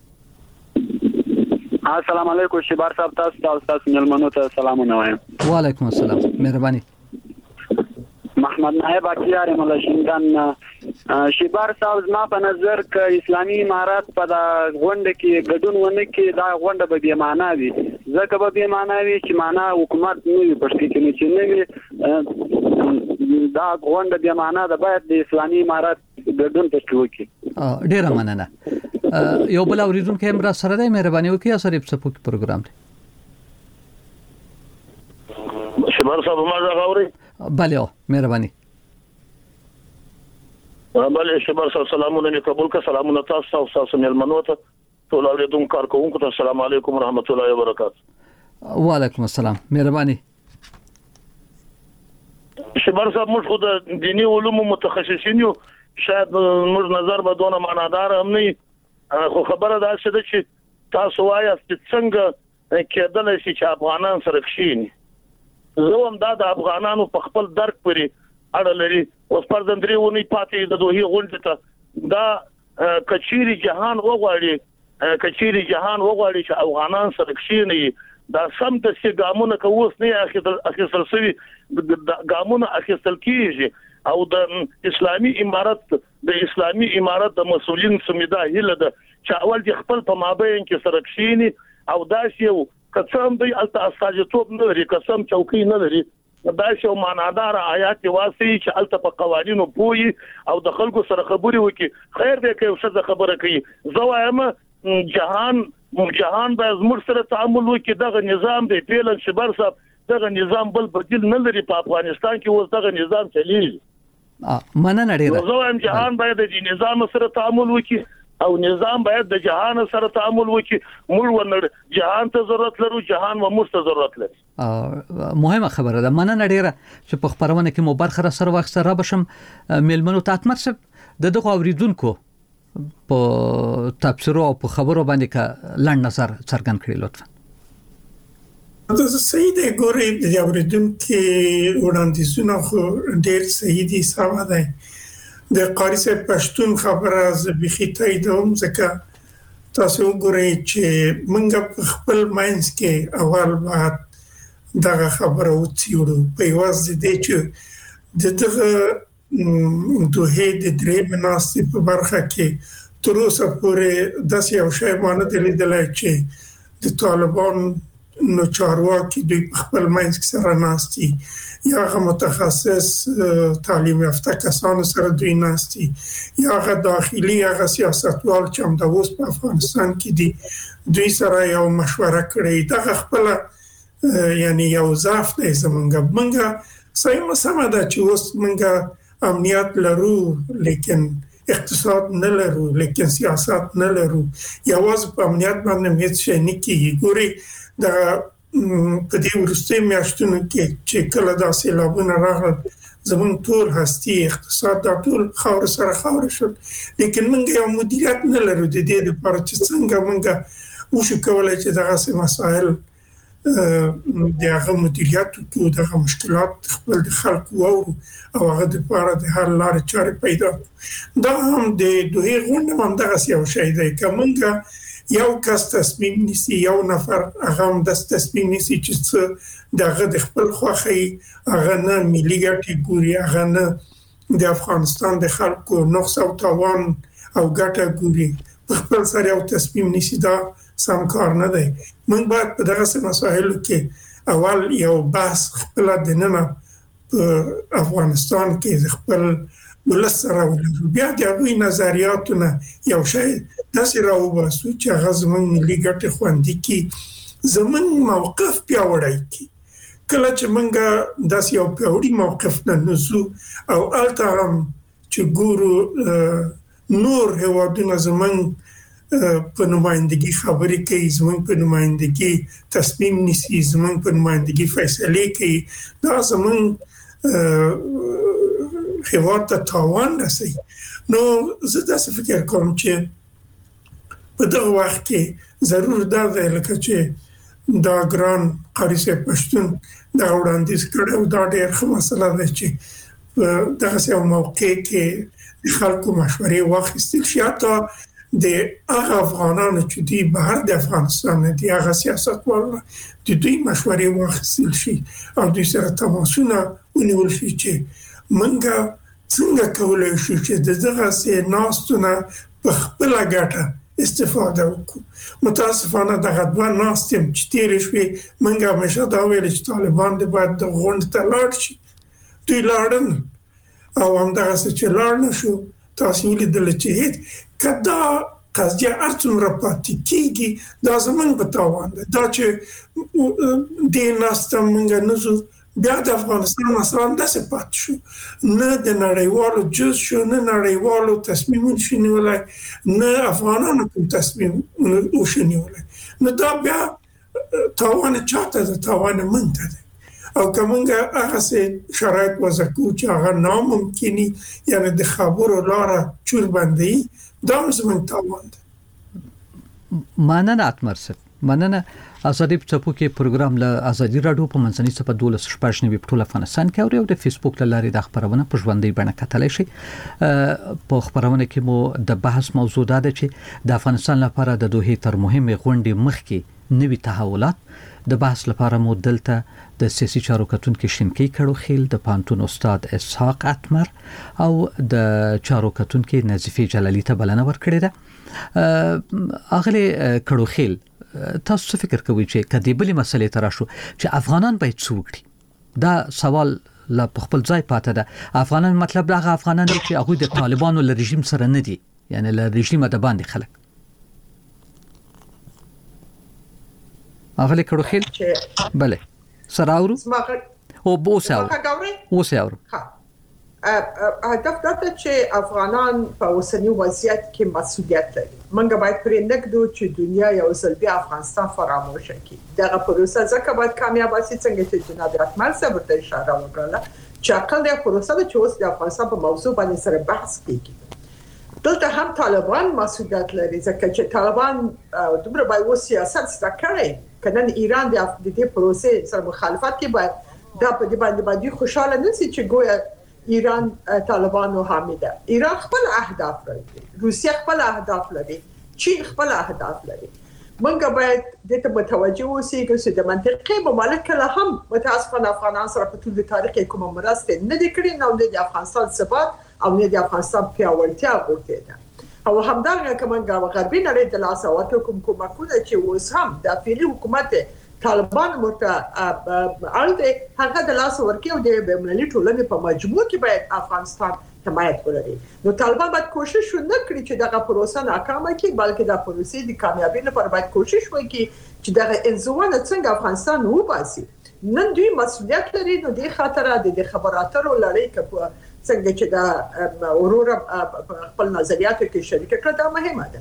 السلام علیکم شبار صاحب تاسو ملمنو ته سلامونه وایم وعلیکم السلام مهرباني محمد نائب اکیار ملشندان شبار صاحب ما په نظر ک اسلامي امارات په دا غونډه کې ګډون ونه کې دا غونډه به بې معنا وي ځکه به بې معنا وي چې معنا حکومت نه وي پښتې کې نه وي دا غونډه بې معنا ده باید د اسلامي امارات ګډون پکې وکړي ډیره مننه یو بل اوریدونکو هم را سره دی مهرباني وکړئ سره په سپوک پروګرام دی شباب صاحب ما غاوري بله مهرباني بله شباب صاحب سلامونه می قبول کا سلامونه تاسو ملمنو ته ټول اوریدونکو کارکونکو ته السلام علیکم ورحمت الله وبرکاته وعلیکم السلام مهرباني شباب صاحب موږ خو د دینی علوم متخصصین یو شاید موږ نظر به دونه معنادار هم نه خو خبره دا شته چې تاسو وایاست چې څنګه کېدل شي چې افغانان سره کښینی زه هم دا د افغانانو په خپل درک پورې اړه لري اوس پردندري ونی پاتې د دوه غونډه ته دا کچيري جهان وغواړي چې افغانان سره کښینی دا سم د څه ګامونه کووس نه اخیستل شوی ګامونه اخیستل کیږي او د اسلامي امارات د مسؤلین سمیدا هله د چې اول د خپل په مابین کې سره کښینی او داس یو قسم دی الته استاجتوب نه لري قسم چوکۍ نه لري دا شو معنادار آیات واسي چې الته په قوانینو پوي او د خلکو سره خبري وکي خیر دې کوي څه خبره کوي زوایم جهان به زموږ سره تعامل وکي دغه نظام دی پیلن شبر صاحب دغه نظام بل بدیل نه لري په افغانستان کې اوس دغه نظام چلیږي مننه ډیره زوایم جهان باید د نظام سره تعامل وکي او نظام باید د جهان سره تعامل وکي موږ ونر جهان ته ضرورت لرو جهان و موږ ته ضرورت لري مهمه خبره ده مننه ډیره چې په خبرونه کې مو برخه سره وخت سره بشم میلمنو تاتمر سب دغه اوریدونکو په تفسیر او په خبرو باندې کا لاند نظر څرګند کړئ لطفا د سید ګوري د اوریدونکو وړاندیزونه خو ډیر صحیح دي سم ده د قاری صاحب پښتون خبره از بخی تاییدوم ځکه تاسو وګورئ چې موږ خپل ماینس کې اول بعد دغه خبره وڅیړو په واز دې چې دغه دوه د درې مناسب په برخه کې تر اوسه پورې د یو شی باندې لیدلای چې د طالبان نو چارواکي د خپل ماینس سره ناشتي یا هغه متخصص تعلیم یافته کسان سره دوی ناشتي یا هغه داخلي هغه سیاستوال چې هم د اوس په افغانستان کې دي دوی سره یو مشوره کړې دغه خپل یعنی یو ضعف دی زمونږ سم ده چې اوس مونږ امنیت لرو لیکن اقتصاد نه لرو لیکن سیاست نه لرو یوازې په امنیت باندې هیڅ شي نه کیږي ګوري د په دې ورسته میاشتونو کې چې کله د سیلابونو راغلل زمون ټول هستی اقتصاد د ټول خاور سره خاور شو لیکن موږ یو مدیریت نه لرو د دې لپاره چې څنګه موږ وشو کولای چې دغه مسائل دغه مدیریت او دغه مشکلات خپل د خلکو او هغه د لپاره د هر لارې چارې پیدا دا هم د دوه غونډه هم دغه یو شی دی کومه یو کس تصمیم نیسی یو نفر هغه هم د تصمیم نیسی چې دغه د خپل خوخي هغه نه ملي ګټي ګوري هغه نه د افغانستان د خلکو نقص او تاوان او ګټه ګوري خپل سره یو تصمیم نیسی دا سم کار نه دی موږ باید په دغه مسایلو کې اول یو بحث خپل د نن افغانستان کې خپل ولسره بیا د غوي نظریاتونه یو شی داسې راوباسو چې هغه زموږ ملي ګټې خوندي کی زموږ موقف پیاوړی کی کله چې موږ داسې یو پیاوړی موقف نه نزو او الته هم چې ګورو نور هوادونه زموږ په نمائندګي خبرې کوي زموږ په نمائندګي تصمیم نیسي زموږ په نمائندګي فیصله کوي دا زموږ هیواد ته تاوان رسي نو زه داسې فکر کوم چې په دغه وخت کې ضرور دا دی لکه چې دا ګران قاری صاحب پښتون دا وړاندیز کړو دا ډېر ښه مسله ده چې دغه یو موقع کې د خلکو مشورې واخیستل شي حتی د هغه افغانانو چې دی بهر د افغانستان دی هغه سیاستوال د دوی مشورې واخیستل شي او دوی سره تماسونه ونیول شي چې منګه څنګه کولای شو چې دغه سي ناستونه په خپل ګټه استفاده وکړو متاسفانه دغه دوه ناستم چې تیر شوي منګه مشه دا ویل چې طالبان د بعد د غونډ ته لاړ شي دوی لاړل او هم دغه چې لاړ نشو تاسو لیدل چې کدا قضیه ارتون راپاتې کیږي دا زمونږ په تاوان ده دا چې د ناستم منګه نزو بیا د افغانستان مثلا داسې پات شو نه د نړیوالو جز شو نه نړیوالو تصمیمونه شنیولای نه افغانانو کوم تصمیم وشنیولای نو دا بیا تاوان چاته ده تاوان منته ده او کومه هغه سه شرایط وزکو چې هغه ناممکني یعنی د خبرو لاره چور باندې دا زمون تاوان ده مننه اتمرسه مننه ازادي په ټاپو کې پروګرام له ازادي رادیو په منځنۍ صفه 12 په ټول افغانستان کې او د فیسبوک لارې د خبرونه په ژوندۍ بڼه کتلای شي په خبرونه کې مو د بحث موضوع ده چې د افغانستان لپاره د دوه تر مهمه غونډې مخکې نوي تحولات د بحث لپاره مو دلته د سیاسي چارو کتونکو شینکی کړو خیل د پانتون استاد اسحاق اتمر او د چارو کتونکو نظیفه جلالی ته بلنه ورکړه ده اغلی کړو خیل تاسو څه فکر کوئ چې کدی بلې مسلې تر شو چې افغانان باید څه وکړي؟ دا سوال لا خپل ځای پاتې ده. افغانان مطلب دا افغانان دي چې هغه د طالبانو له رژیم سره نه دي، یعنی له رژیم د باندې خلک. اغلی کړو خیل بله سراورو او بوساورو هدف دا چې افغانان په اوسنی وضعیت کې مسؤلیت لري. موږ باید پرې نګدو چې دنیا یو ځل بیا افغانستان فراموش کړي. دغه پروسه ځکه باید کامیاب شي څنګه چې جناب رحمان صاحب ته اشاره وکړه چې عقل د پروسه چې اوس د افغانستان په موضوع باندې سره بحث کیږي. دلته هم طالبان مسؤلیت لري ځکه چې طالبان دومره باید سیاست سره کوي کنه ایران د دې پروسې سره مخالفت کوي. باید دا په دې باندې خوشاله نشي چې ګویا ایران طالبانو حامی ده. ایران خپل اهداف لري، روسیه خپل اهداف لري، چین خپل اهداف لري. موږ باید د ته متوجه اوسو چې د منطقي ممالک له هم متاسفانه افغانان سره په ټول تاریخ کې کومه مرسته نه دي کړې، نو د افغانستان ثبات او د افغانستان پیاوړتیا غوښتي ده. او همدارنګه کومه غربي نړۍ د لاس او کومکونه چې اوس هم د فعلی حکومت طالبان مرته الته هغه د لاس ورکیو د بینالمللي ټولنې په مجموع کې باید افغانستان حمایت ولري. نو طالبان باید کوشش نه کړي چې دغه پروسه ناکامه کړي، بلکې د پروسې د کامیابی لپاره باید کوشش وکړي چې دغه انزوا څنګه افغانستان وباسي. نن دوی مسؤلیت لري. نو د خاطر د خبراتو لړۍ کپو څنګه چې دا اورور خپل نظریاتو کې شریک کړه دا مهمه ده.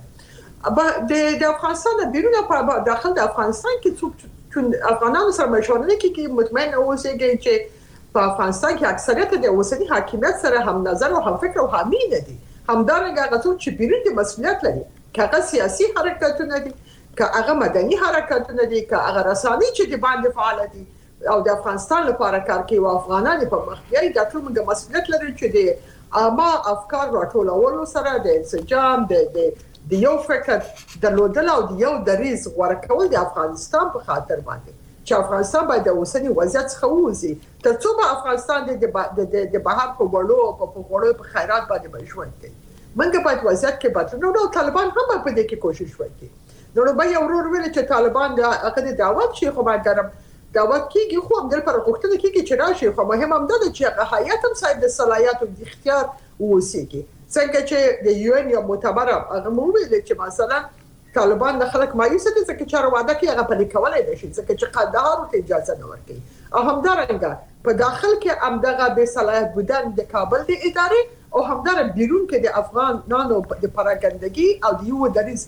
د افغانستان بیرون په داخل د افغانستان کې څوک افغانانو سره مشورې کوي مطمئن اوسئ چې په افغانستان کې اکثریت د اوسنی حاکمیت سره هم نظر او هم فکر او حامی نه دي. همدارنګه هغه څوک چې بیرون د مسؤلیت لري، که هغه سیاسي حرکتونه دي، که هغه مدني حرکتونه دي، که هغه رساني چې د باندې فعال دي او د افغانستان لپاره کار کوي او افغانان په مخ بیاي، دا ټول موږ مسؤلیت لري چې د عامه افکار راټولولو سره د انسجام د یو فکر درلودل او د یو دریز غوړه کول د افغانستان په خاطر باندې چې افغانستان باید د اوسنی وضعیت څخه ووځي ترڅو به افغانستان د بهر په وړو او په غوړو په خیرات باندې ژوند کوي. موږ باید وضعیت کې بدلون او طالبان هم په دې کې کوشش وکړي. نو به یو ورور ویل چې طالبان د عقد دعوت شي خو ما ګرم دعوت کیږي خو هم د پر غوښتنه کیږي چې راشي. خو مهم هم ده چې هغه هیئت هم صاحب د صلاحیت او د اختیار ووسیږي. څنګه چې د یو ان یا معتبر هغه مو ویل چې مثلا طالبان د خلک مایوس دي ځکه چې وعده کوي هغه پلي کولای نشي ځکه چې قندهار ته اجازه نه ورکوي. او همدارنګه په داخل کې همدغه بې صلاحیت بودن د کابل د ادارې او همدارنګه بیرون کې د افغانانو د پراګندګي او د یو دریز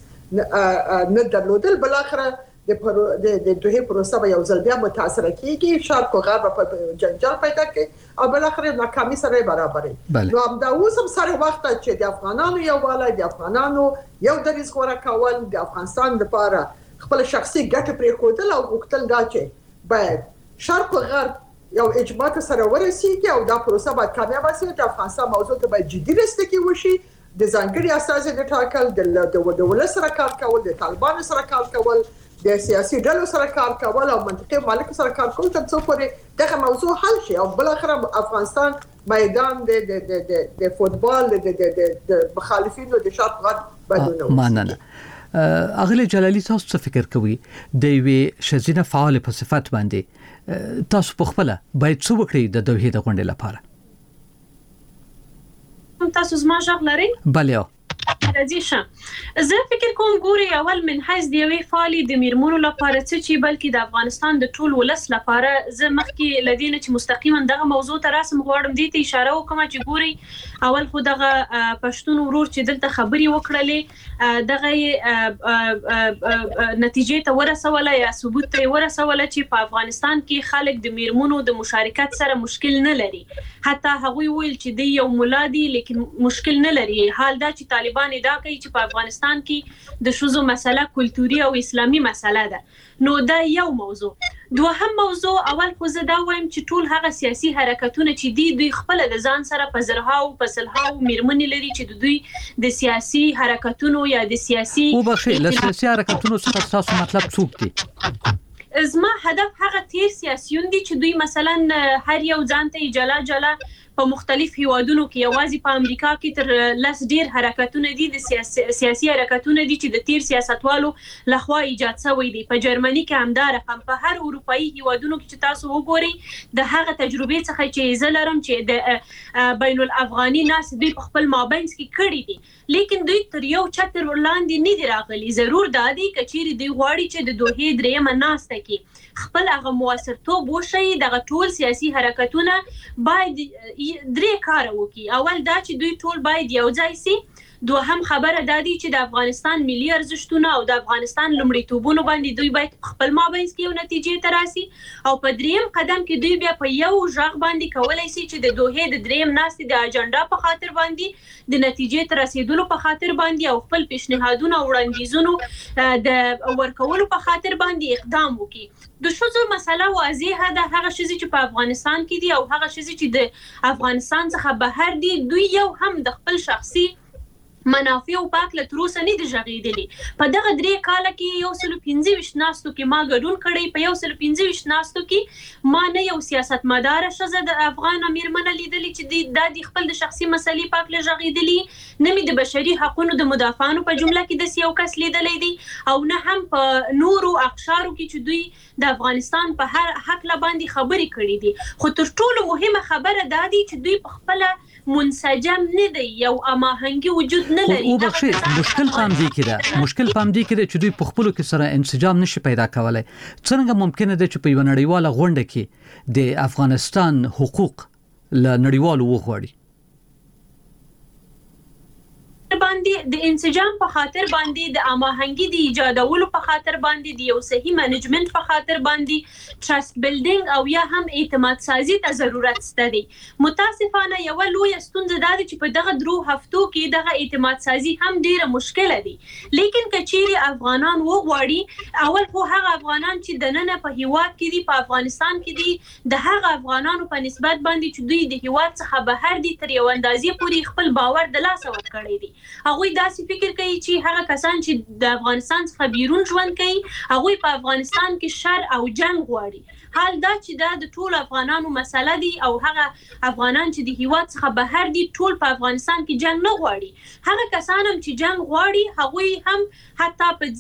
نه درلودل بالاخره د دوه پروسه به یو ځل بیا متاثر کیږي. شرق او غرب په جنجال پیدا کوي او بالاخره ناکامي سره برابرې. نو همدا اوس هم سره وخت چې د افغانانو یو والای د افغانانو یو دریز غوړه کول د افغانستان لپاره خپل شخصي ګټه پرې خودل او وکتل دا چې باید شرق او غرب یو اجماع سره ورسیږي او دا پروسه باید کامیاب شي. د افغانستان موضوع ته باید جدي رسېږي وشي. د ځانګړي اساس د ټاکل د ولس سره کار کول، د طالبانو سره کار کول، د سیاسي ډلو سره کار کول او منطقي مالک سره کار کول تر څو پورې دغه موضوع حل شي او بل اخر افغانستان میدان د فوتبال د مخالفینو د شرط غرب بدونه. مننه. اغلی جلالی تاسو څه فکر کوئ د وی شزینه فعال په صفات باندې تاسو په خپل باید څه وکړئ د دوه د غونډې لپاره؟ تاسو زما ژغ لرئ؟ بله. راځي شه زه فکر کوم ګوري اول من حیث دی وی فعالی د میرمنو لپاره چې بلکې د افغانستان د ټول ولس لپاره زه مخکې لدینه چې مستقیما دغه موضوع ته راسم غواړم دې ته اشاره وکم چې ګوري اول خو دغه پښتون ورور چې دلته خبري وکړلې دغه نتیجې ته ورسوله یا ثبوت ته ورسوله چې په افغانستان کې خلک د میرمنو د مشارکت سره مشکل نه لري. حتی هغوی ویل چې دی یو مولادي لیکن مشکل نه لري. حال دا چې طالبان دا کوي چې په افغانستان کې د شوزو مسله کلتوري او اسلامي مسله ده. نو دا یو موضوع. دوهم موضوع اول خو زه دا وایم چې ټول هغه سیاسي حرکتونه چې دوی خپل د ځان سره په زرهاو په سلهاو میرمنې لري چې دوی د سیاسي حرکتونو یا د سیاسي او بخښه له سیاسي حرکتونو څخه تاسو مطلب څوک دي؟ زما هدف هغه تیر سیاسيون دي چې دوی مثلا هر یو ځانته جلا په مختلف هیوادونو کې یوازې په امریکا کې تر لس ډیر حرکتونه دي د سیاسي حرکتونه دي چې د تیر سیاستوالو لخوا ایجاد شوی دي په جرمني کې همدا رقم په هر اروپאי هیوادونو کې چې تاسو وګورئ د هغه تجربې څخه چې زه لرم چې د بین الافغاني ناس دوی په خپل مابینس کې کړی دي لیکن دوی تر یو چتر وړاندې نه دي راغلي ضرور دادی کچيري دوی غواړي چې د دوه درېمه ناسته کې خپل هغه موثرتوب وشي دغه ټول سیاسي حرکتونه باید درې کار وکړي اول دا چې دوی ټول باید یو ځای سي دوهم خبره دادی چې د افغانستان ملي ارزښتونه او د افغانستان لومړیتوبونه باندې دوی باید خپل مابینس کې یو نتیجې ته راسي او په دریم قدم کې دوی بیا په یو ژغ باندې کولای شي چې د دوه د دریم ناستې د اجنډا په خاطر باندې د نتیجې ته رسیدلو په خاطر باندې او خپل پیشنهادونه او وړاندیزونه د ورکولو په خاطر باندې اقدام وکړي د شوزو مسله واضحه ده هغه شی چې په افغانستان کې دي او هغه شی چې د افغانستان څخه بهر دي دوی یو هم د خپل شخصي منافع او پاک له تروسه نه دي ژغېدلي په دغه درې کاله کې یو سل 25 ناستو کې ما ګډون کړی په یو سل 25 ناستو کې ما نه یو سیاستمدار شزه د افغان امیرمن لیدلې چې د خپل د شخصي مسلې پاک له ژغېدلي نه می د بشري حقوقو د مدافعانو په جمله کې د یو کس لیدلې دي او نه هم په نورو اقشارو کې چې دوی د افغانستان په هر حق لا باندې خبرې کړې دي خو تر ټولو مهمه خبره دا دي چې دوی په خپل منسجم نه دی یو اماهنګي وجود نه لري او بخښي مشکل پام دی کې چې دوی په خپلو کې سره انسجام نشي پیدا کولای څنګه ممکن ده چې په یو نړیواله غونډه کې د افغانستان حقوق له نړیوالو وغواړي باندې د انسجام په خاطر باندې د اماهنګي د ایجادولو په خاطر باندې د یو صحیح منیجمنت په خاطر باندې ټرست بیلډینګ او یا هم اعتماد سازي ته ضرورت شته دي متاسفانه یو لوی ستونزه ده چې په دغه درو هفتو کې دغه اعتماد سازي هم ډیره مشکله دي لیکن کچيري افغانان وغواړي اول خو هغه افغانان چې د نن په هیواد کې دي په افغانستان کې دي د هغه افغانانو په نسبت باندې چې دوی د هیواد څخه بهر دي تر یو اندازې پورې خپل باور د لاسه ورکړي دي هغه داسې فکر کوي چې هغه کسان چې د افغانستان څخه بیرون ژوند کوي هغه په افغانستان کې شر او جنگ غواړي حال دا چې دا د ټول افغانانو مسله دي او هغه افغانان چې د هیواد څخه بهر دي ټول په افغانستان کې جنگ نه غواړي هغه کسان هم چې جنگ غواړي هغه هم حتی په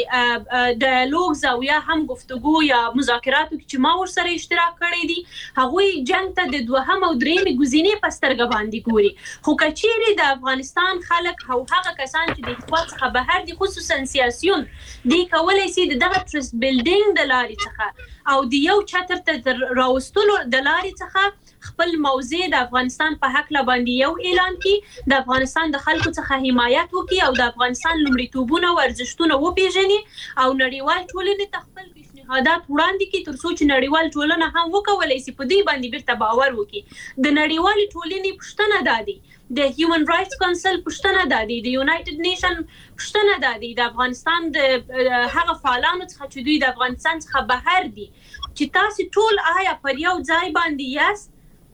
ځینې ډایالوګز او یا هم گفتگو یا مذاکراتو کې چې ما ورسره اشتراک کړی دي هغه جنگ ته د دوهم او درېمې ګزینې په سترګه باندې ګوري خو کچيري د افغانستان خلک او هغه کسان چې د هیواد څخه بهر دي خصوصا سیاسيون دي کولای شي دغه ټرست بیلډینګ د لارې څخه او د یو چتر ته راوستلو د لارې څخه خپل موضوع د افغانستان په حق لا باندې یو اعلان کړي د افغانستان د خلکو څخه حمایت وکړي او د افغانستان لومړیتوبونه او ارزښتونه وپیژني او نړیوال ټولنې ته خپل پیشنهادات وړاندې کړي تر څو چې نړیوال ټولنه هم وکولای شي په دې باندې بیرته باور وکړي د نړیوال ټولنې پښتنه دادي د هیومن رائټس کونسل پښتنه دادي د یونایټډ نیشن پښتنه دادي د افغانستان د هغه فعالانو څخه چې دوی د افغانستان څخه بهر دي چې تاسو ټول آیا پر یو ځای باندې یاست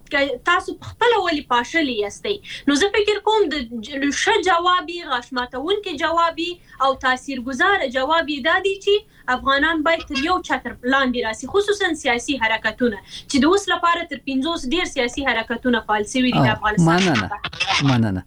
تاسو خپل ولې پاشلی یاستئ نو زه فکر کوم د ښه جوابي غاښماتونکي جوابي او تاثیرګذار جوابي دادی چې افغانان باید تر یو چتر لاندې راسي خصوصا سیاسي حرکتونه چې د اوس لپاره تر 50 ډیر سیاسي حرکتونه فعال شوي دي د افغانستان مننه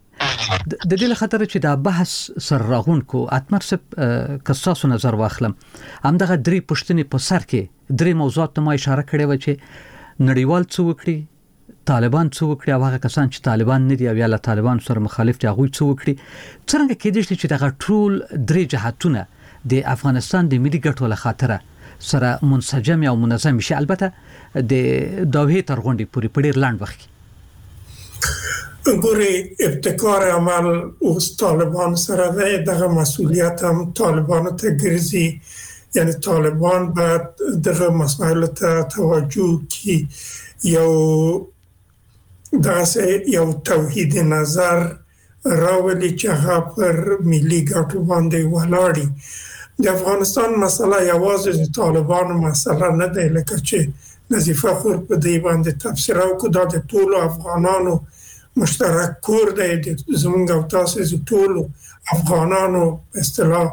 د دې خاطر چې دا بحث سر راغونکو اتمرسب کساسو نظر واخلم همدغه درې پښتنې په سر کې درې موضوعات ته ما اشاره کړې و چې نړیوال څه وکړي طالبان څه وکړي او هغه کسان چې طالبان نه دي او یا له طالبان سره مخالف دي هغه څه وکړي څنګه کېدای شي چې دغه ټول درې جهاتونه د افغانستان د ملي ګټو له خاطره سره منسجم او منظم شي البته د دوه تر غونډې پورې په ډیر لاند وخت ګوري ابتکار عمل اوس طالبان سره دغه مسؤلیت هم طالبان ته ګرځي یعنی طالبان باید دغه مسائل ته توجه کی یو یو توحید نظر راولي چې هغه پر ملي ګټو باندې ولاړی د افغانستان مسله یوازې د طالبانو مسله نه ده لکه چې نظیفه خور په دې باندې تفسیر وکړه دا د ټولو افغانانو مشترک کور دی زمونږ او تاسو ټولو افغانانو اصطلاح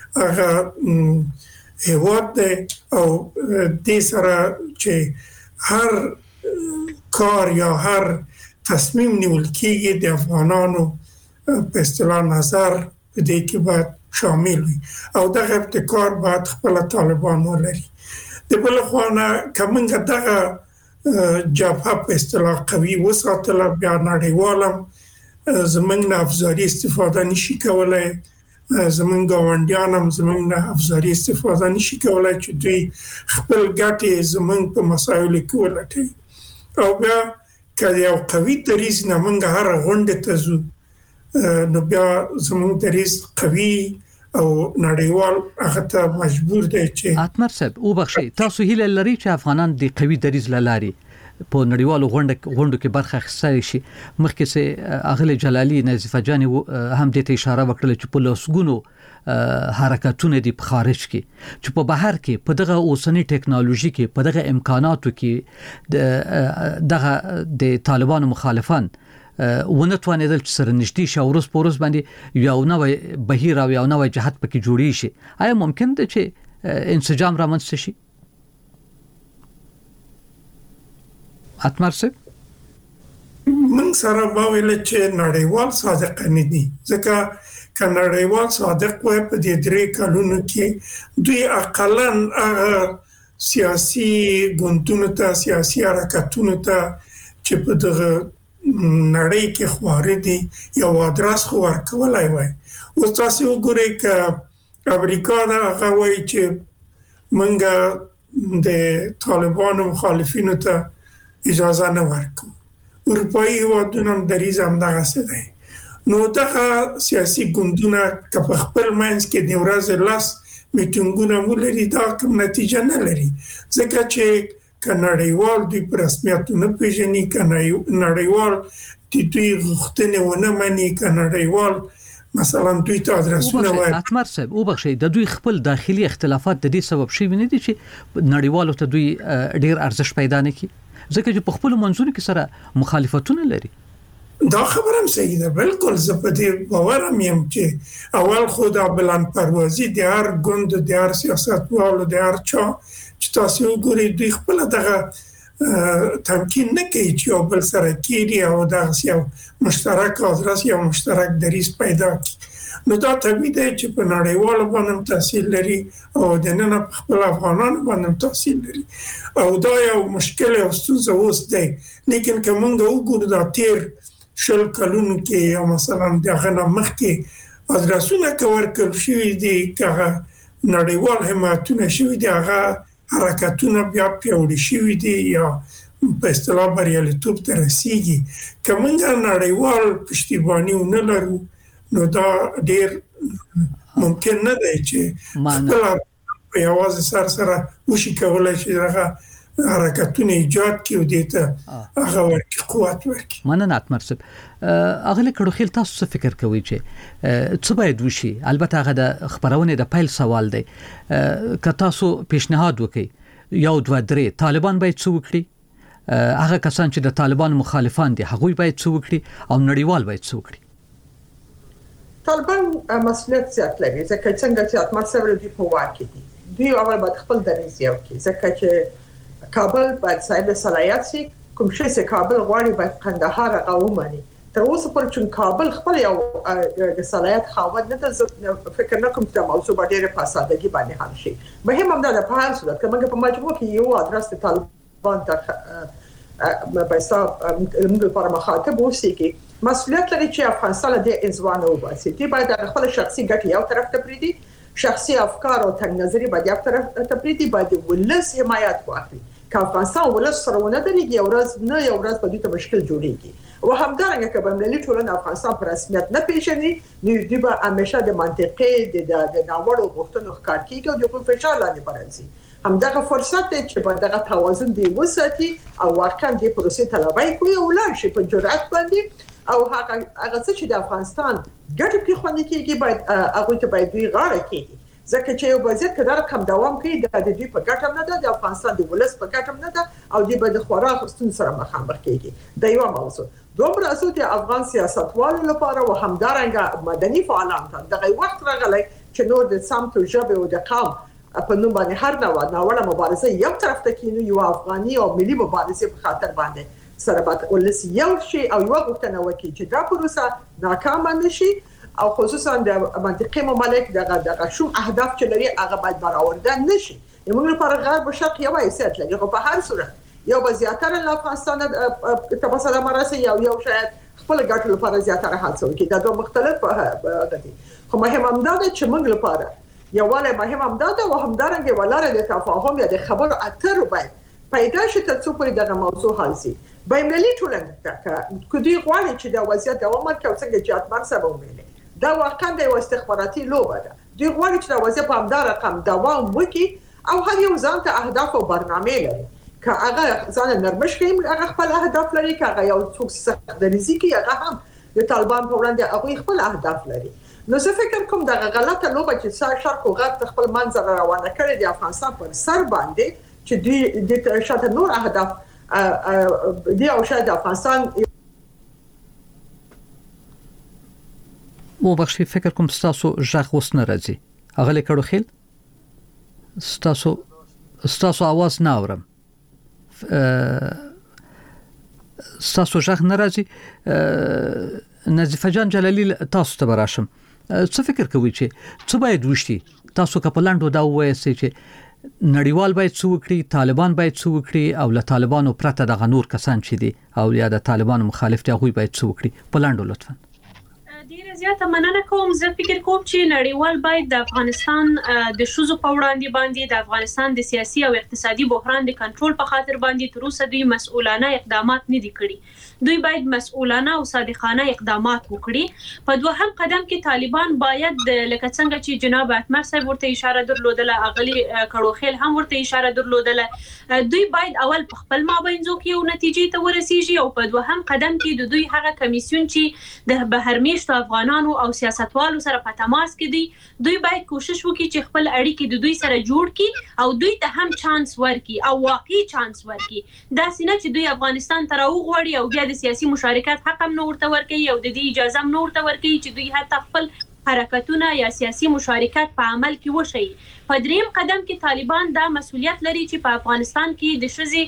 هغه هیواد دی او دې سره چې هر کار یا هر تصمیم نیول کېږي د افغانانو په اصطلاح نظر په دې کې باید شامل وي او دغه ابتکار باید خپل طالبان ولري. د بل خوا نه کومه دغه جبهه په اصطلاح قوي وساتله بیا نړیوالم زمونږ نه افزاري استفاده نشي کولای، زمونږ ګاونډیان هم زمونږ نه افزاري استفاده نشي کولای چې دوی خپل ګټې زمونږ په مسایلو کې ولټوي. او بیا که یو قوي دریځ نه موږ هر غونډه ته ځو نو بیا زمونږ دریځ قوي او نړیوال هغه ته مجبور دی چې اتمر صاحب او بخشي تاسو هیله لري چې افغانان د قوي دریځ لاري په نړیوالو غونډو کې برخه اخیستل شي. مخکې سه اغلی جلالي نظیفه جان هم د اشاره وکړه چې په لاسګونو حرکتونه دی په خارج کې چې په بهر کې په دغه اوسنی ټکنالوژي کې په دغه امکاناتو کې دغه د طالبانو مخالفان ونتوانېدل چې سره نشتی شاورس پورس باندې یو نوې بهیر او یو نوې جهت پکې جوړی شي. آیا ممکن ده چې انسجام رامنځته شي؟ اتمر صاحب من سره باویل چې نړیوال صادق نه دي، ځکه که نړیوال صادق وای په دې درې کلونو کې دوی اقلن سیاسي ګوندونو ته سیاسي حرکتونو ته چې په دغه نړۍ کې خواره دي یو ادرس خو ورکولای وای. اوس تاسو وګورئ چې امریکا دا هغه وایي چې موږ د طالبانو مخالفینو ته اجازه نه ورکو، اروپایي هیوادونه هم دریځ همدغه څه دی. نو دغه سیاسي ګوندونه که په خپل منځ کې د ورځې لاس میټینګونه ولري دا کوم نتیجه نه لري، ځکه چې که نړیوال دوی په رسمیت نه پیژني، که نړیوال دوی غوښتنې ونه مني، که نړیوال مثلا دوی ته ادرسونه وایي. اتمر صاحب او بخشي د دوی خپل داخلي اختلافات د دې سبب شي نه دي چې نړیوالو ته دوی ډیر ارزښت پیدا نه کړي، ځکه چې په خپل منځونو کې سره مخالفتونه لري. دا خبره هم صحیح ده، بالکل زه په دې باورم یم چې اول خو دا بلند پروازي د هر ګوند د هر سیاستوالو د هر چا چې تاسو وګورئ دوی خپل دغه تمکین نه کوي چې یو بل سره کېږي او دغه یو مشترک ادرس یا مشترک دریځ پیدا کړي. نو دا طبیعي دی چې په نړیوالو باندې تاثیر لري او د نن په خپل افغانانو باندې تاثیر لري او دا یو مشکل او ستونزه اوس دی. لیکن که موږ وګورو دا تیر شل کلونو کې یا مثلا دغه مخکې ادرسونه ورکړل شوي دي که نړیوال حمایتونه شوي دي، هغه حرکتونه بیا پیاوړي شوي دي یا په اصطلاح بریالیتوب ته رسیږي. که موږ نړیوال پشتیباني ونه لرو نو دا ډیر ممکن نه دی چې خپل په یوازې سره وشي کولای چې هغه حرکتونه ایجاد کړي او دته هغه ورکی قوت ورکی. مننه اتمر صاحب. اغلی کړوخیل تاسو څه فکر کوئ چې څه باید وشي؟ البته هغه د خبرونه د پیل سوال دی. که تاسو پیشنهاد وکړي یو دوه درې طالبان باید څه وکړي، هغه کسان چې د طالبان مخالفان دي هغوی باید څه وکړي او نړیوال باید څه وکړي؟ طالبان مسؤلیت زیات لري ځکه څنګه چې اتمر صاحب دوی په واک کې دي، دوی اول باید خپل دریځ یو کړي، ځکه چې کابل باید صاحب صلاحیت شي، کوم شي چې کابل غواړي باید قندهار غوومني. تر اوسه پورې چې کابل خپل یو د صلاحیت خاوند نه ده، فکر نه کوم چې موضوع ډېره په سادهګي باندې حل شي. مهم هم دا په هر صورت که موږ په مجموع کې یو ادرس طالبان ته په حساب موږ لپاره مخاطب اوسېږي، مسؤلیت لري چې افغانستان د انزوا نه وباسي. دوی باید خپل شخصي ګټې یو طرف ته پرېږدي، شخصي افکار او تنګ نظري باید یو طرف ته پرېږدي، باید ولس حمایت وکړي. که افغانستان ولس سره ونه درېږي یو ورځ به دوی ته مشکل جوړېږي. او همدارنګه که بین‌المللي ټولنه افغانستان په رسمیت نه پیژني نو دوی به همیشه د منطقې د ناوړو غوښتنو ښکار کېږي او د فشار لاندې به راځي. همدغه فرصت دی چې باید دغه توازن دی وساتي او واقعا د پروسې طلبۍ کوي او ولاړ شي په جرأت باندې او هغه څه چې د افغانستان ګټې پرې خوندي کېږي باید هغوی ته باید دوی غاړه کېږي، ځکه چې یو وضعیت که دا رقم دوام کوي دا د دوی په ګټه هم نه ده، د افغانستان د ولس په ګټه هم نه ده او دوی به د خورا ستونزو سره مخامخ کېږي. دا یوه موضوع. دوم موضوع د افغان سیاستوالو لپاره او همدارنګه مدني فعالانو ته دغه وخت راغلی چې نور د سمت او ژبې او د قوم په نوم باندې هر ناوړه مبارزه یو طرف ته کینو، یو افغاني او ملي مبارزه په خاطر باندې سره به ولس یو شي او یو غوښتنه وکړي چې دا پروسه ناکامه نشي او خصوصا د منطقي ممالک دغه شوم اهداف چې لري هغه باید برآورده نشي. موږ لپاره غرب او شرق یو حیثیت لري خو په هر صورت یو به زیاتره له افغانستان ته سلام راسي یو شاید خپل ګټو لپاره زیاتره هڅه وکړي. دا دوه مختلف دي خو مهم هم دا چې موږ لپاره یووالی مهم هم دا او همدارنګه ولاره د تفاهم یا د خبرو اترو باید پیدا شي تر څو پورې دغه موضوع حل شي. بین‌المللي ټولنه که دوی غواړي چې د وضعیت دوام ورکړي او څنګه جهاد مرسته ومني دا واقعا د استخباراتي لوبه ده. دوی غواړي چې د وضعیت په همدار رقم دوام وکړي او هر یو ځان ته اهداف او برنامه لري. که هغه ځان نرمش کړي هغه خپل اهداف لري، که هغه یو څوک سخت دریزي کوي هغه هم د طالبان په وړاندې هغه خپل اهداف لري. نو زه فکر کوم دغه غلطه لوبه چې شرق او غرب خپل منځ روانه کړي د افغانستان پر سر باندې چې دوی د شاته نور اهداف دی او شاید افغانستان مو بخشي فکر کوم ستاسو ژغ اوس نه راځي. اغلی کړو خیل ستاسو आवाज نه اورم. ستاسو ژغ نه راځي. نظیفه جان جلالی تاسو ته براشم. څه فکر کوي چې څه باید وشي؟ تاسو کپلاندو دا وایي چې نړیوال باید څه وکړي، طالبان باید څه وکړي او له طالبانو پرته د غنور کسان چې دي او یا د طالبانو مخالف دي هغه باید څه وکړي؟ پلاندو لطفا. ډیره زیاته مننه کوم. زه فکر کوم چې نړیوال باید د افغانستان د شوزو په وړاندې باندې د افغانستان د سیاسي او اقتصادي بحران د کنټرول په خاطر باندې تر اوسه دوی مسؤلانه اقدامات نه دي کړي. دوی باید مسؤلانه او صادقانه اقدامات وکړي. په دوهم قدم کې طالبان باید لکه څنګه چې جناب اتمر صاحب ورته اشاره درلودله، اغلی کړوخیل هم ورته اشاره درلودله، دوی باید اول په خپل مابینځو کې یو نتیجې ته ورسیږي او په دوهم قدم کې د دوی هغه کمیسیون چې د بهرمیشتو افغانانو او سیاستوالو سره په تماس کې دي دوی باید کوشش وکړي چې خپل اړیکې د دوی سره جوړ کړي او دوی ته هم چانس ورکړي او واقعي چانس ورکړي. دا سینه چې دوی افغانستان ته راوغواړي او بیا د سیاسي مشارکت حق هم نه ورته ورکړي او د دې اجازه هم نه ورته ورکړي چې دوی حتی خپل حرکتونه یا سیاسي مشارکت په عمل کې وشي. په دریم قدم کې طالبان دا مسؤلیت لري چې په افغانستان کې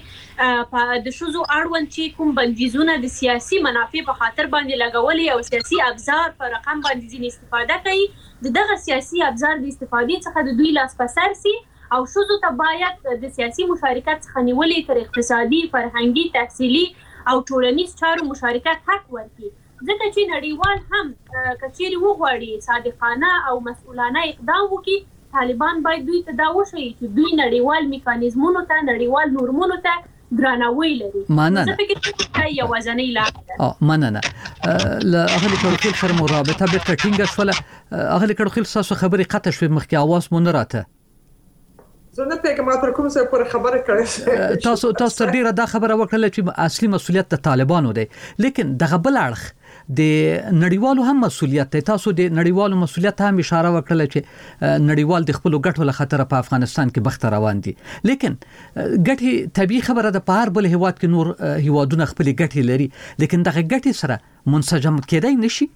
د شوزو اړوند چې کوم بندیزونه د سیاسي منافع په خاطر باندې لګولي او سیاسي ابزار په رقم باندې ځینې استفاده کوي، دغه سیاسي ابزار د استفادې څخه د دوی لاس په سر سي او شوزو ته باید د سیاسي مشارکت څخه نیولې تر اقتصادي، فرهنګي، تحصیلي او ټولنیز چارو مشارکت حق ورکړي. ځکه چې نړیوال هم کچېرې وغواړي صادقانه او مسؤلانه اقدام وکړي، طالبان باید دوی ته دا وښيي چې دوی نړیوال میکانیزمونو ته، نړیوال نورمونو ته درناوی لري. مننه. زه فکر کوم چې یوازینۍ لار ده. مننه. له اغلی کړوخیل سره مو رابطه بیرته ټینګه شوله. اغلی کړوخیل ستاسو خبرې قطع شوې، مخکې اواز مو نه راته. زه نه پیګم تر کوم څه پر خبره کړې. تاسو تر ډیره دا خبره وکړه چې اصلي مسؤلیت د طالبانو دی، لیکن دغه بل اړخ د نړیوالو هم مسؤلیت دی. تاسو د نړیوالو مسؤلیت هم اشاره وکړه چې نړیوال د خپل ګټو له خطر په افغانستان کې بخت روان دي، لیکن ګټي طبيعي خبره ده. په هر بل هیواد کې نور هیوادونه خپل ګټي لري، لیکن دغه ګټي سره منسجم کېدای نشي.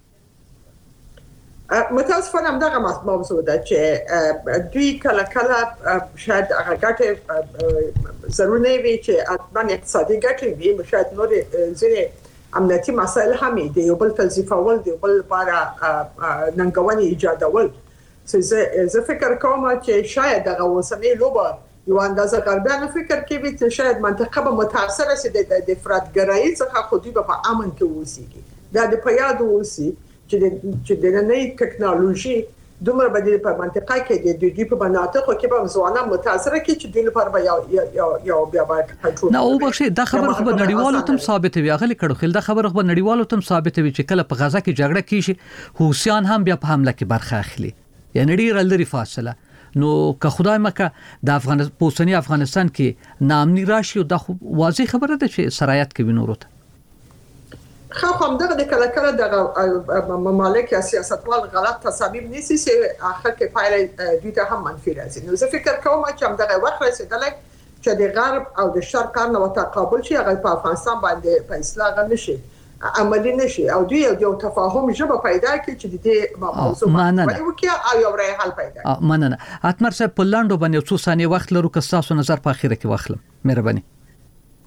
متاسفانه همدغه موضوع ده چې دوی کله کله شاید هغه ګټې ضرور نه وي چې حتما اقتصادي ګټې وي، شاید نور ځینې امنیتي مسایل هم دي، یو بل توظیفول دي، بل لپاره ننګونې ایجادول. زه فکر کوم چې شاید دغه اوسنۍ لوبه یو اندازه غربیانو فکر کوي چې شاید منطقه به متاثره سي د افراطګرایي څخه، خو دوی به په امن کې اوسېږي. دا د په یاد اوسي چې د نړۍ ټکنالوژي دومره بدیل په منطقه کې د دوی په مناطقو کې به ځوانان متاثر کی چې دوی لپاره به یو بیا باید کنټرول. نه او بخښي دا خبره خو نړیوالو تم ثابت وي. اغلی کړو خل دا خبره خو نړیوالو تم ثابت وي چې کله په غزا کې جګړه کیږي حوثیان هم بیا په حمله کې برخه اخلي، یعنی ډیر لري فاصله. نو که خدای مکه د پوسنی افغانستان کې نامنی راشي دا خو واضح خبره ده چې سرایت کوي نورو ته. خو هم دغه د کله کله د ممالک یا سیاستوال غلط تصامیم نیسي چې اخر کې پایله دوی ته هم منفي راځي. نو زه فکر کوم چې هم دغه وخت رسیدلی چې د غرب او د شرق کار نه تقابل شي، هغه په افغانستان باندې په اصلاح نشي عملی نشي او دوی یو تفاهم ژبه پیدا کړي چې د دې موضوع باندې وکړي او یو رای حل پیدا کړي. مننه. اتمر صاحب په لاندو باندې څو ثانیې وخت لرو که تاسو نظر په اخیره کې واخلم مهرباني. یا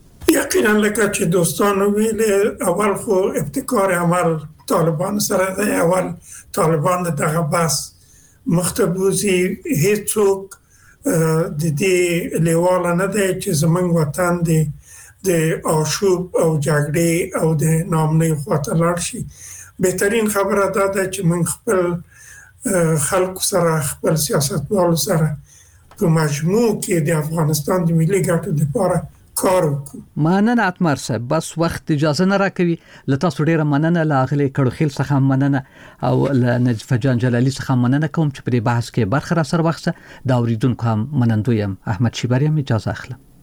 یقینا لکه چې دوستانو ویل اول خو ابتکار عمل طالبان سره دی، اول طالبان دغه بس مختبوزی هیڅوک د دې لیواله نه دی چې زمونږ وطن دی د آشوب او جګړې او د نامنۍ خواته لاړ شي. بهترین خبره دا ده چې موږ خپل خلکو سره خپل سیاستوالو سره په مجموع کې د افغانستان د ملي ګټو لپاره کار وکړو. مننه اتمر صاحب، بس وخت اجازه نه راکوي. له تاسو ډیره مننه، له اغلی کړوخیل څخه مننه او له نجف جان جلالی څخه مننه کوم چې په دې بحث کې برخه را سره وخته. دا اوریدونکو هم منندوی یم. احمد شیبری هم اجازه اخلم.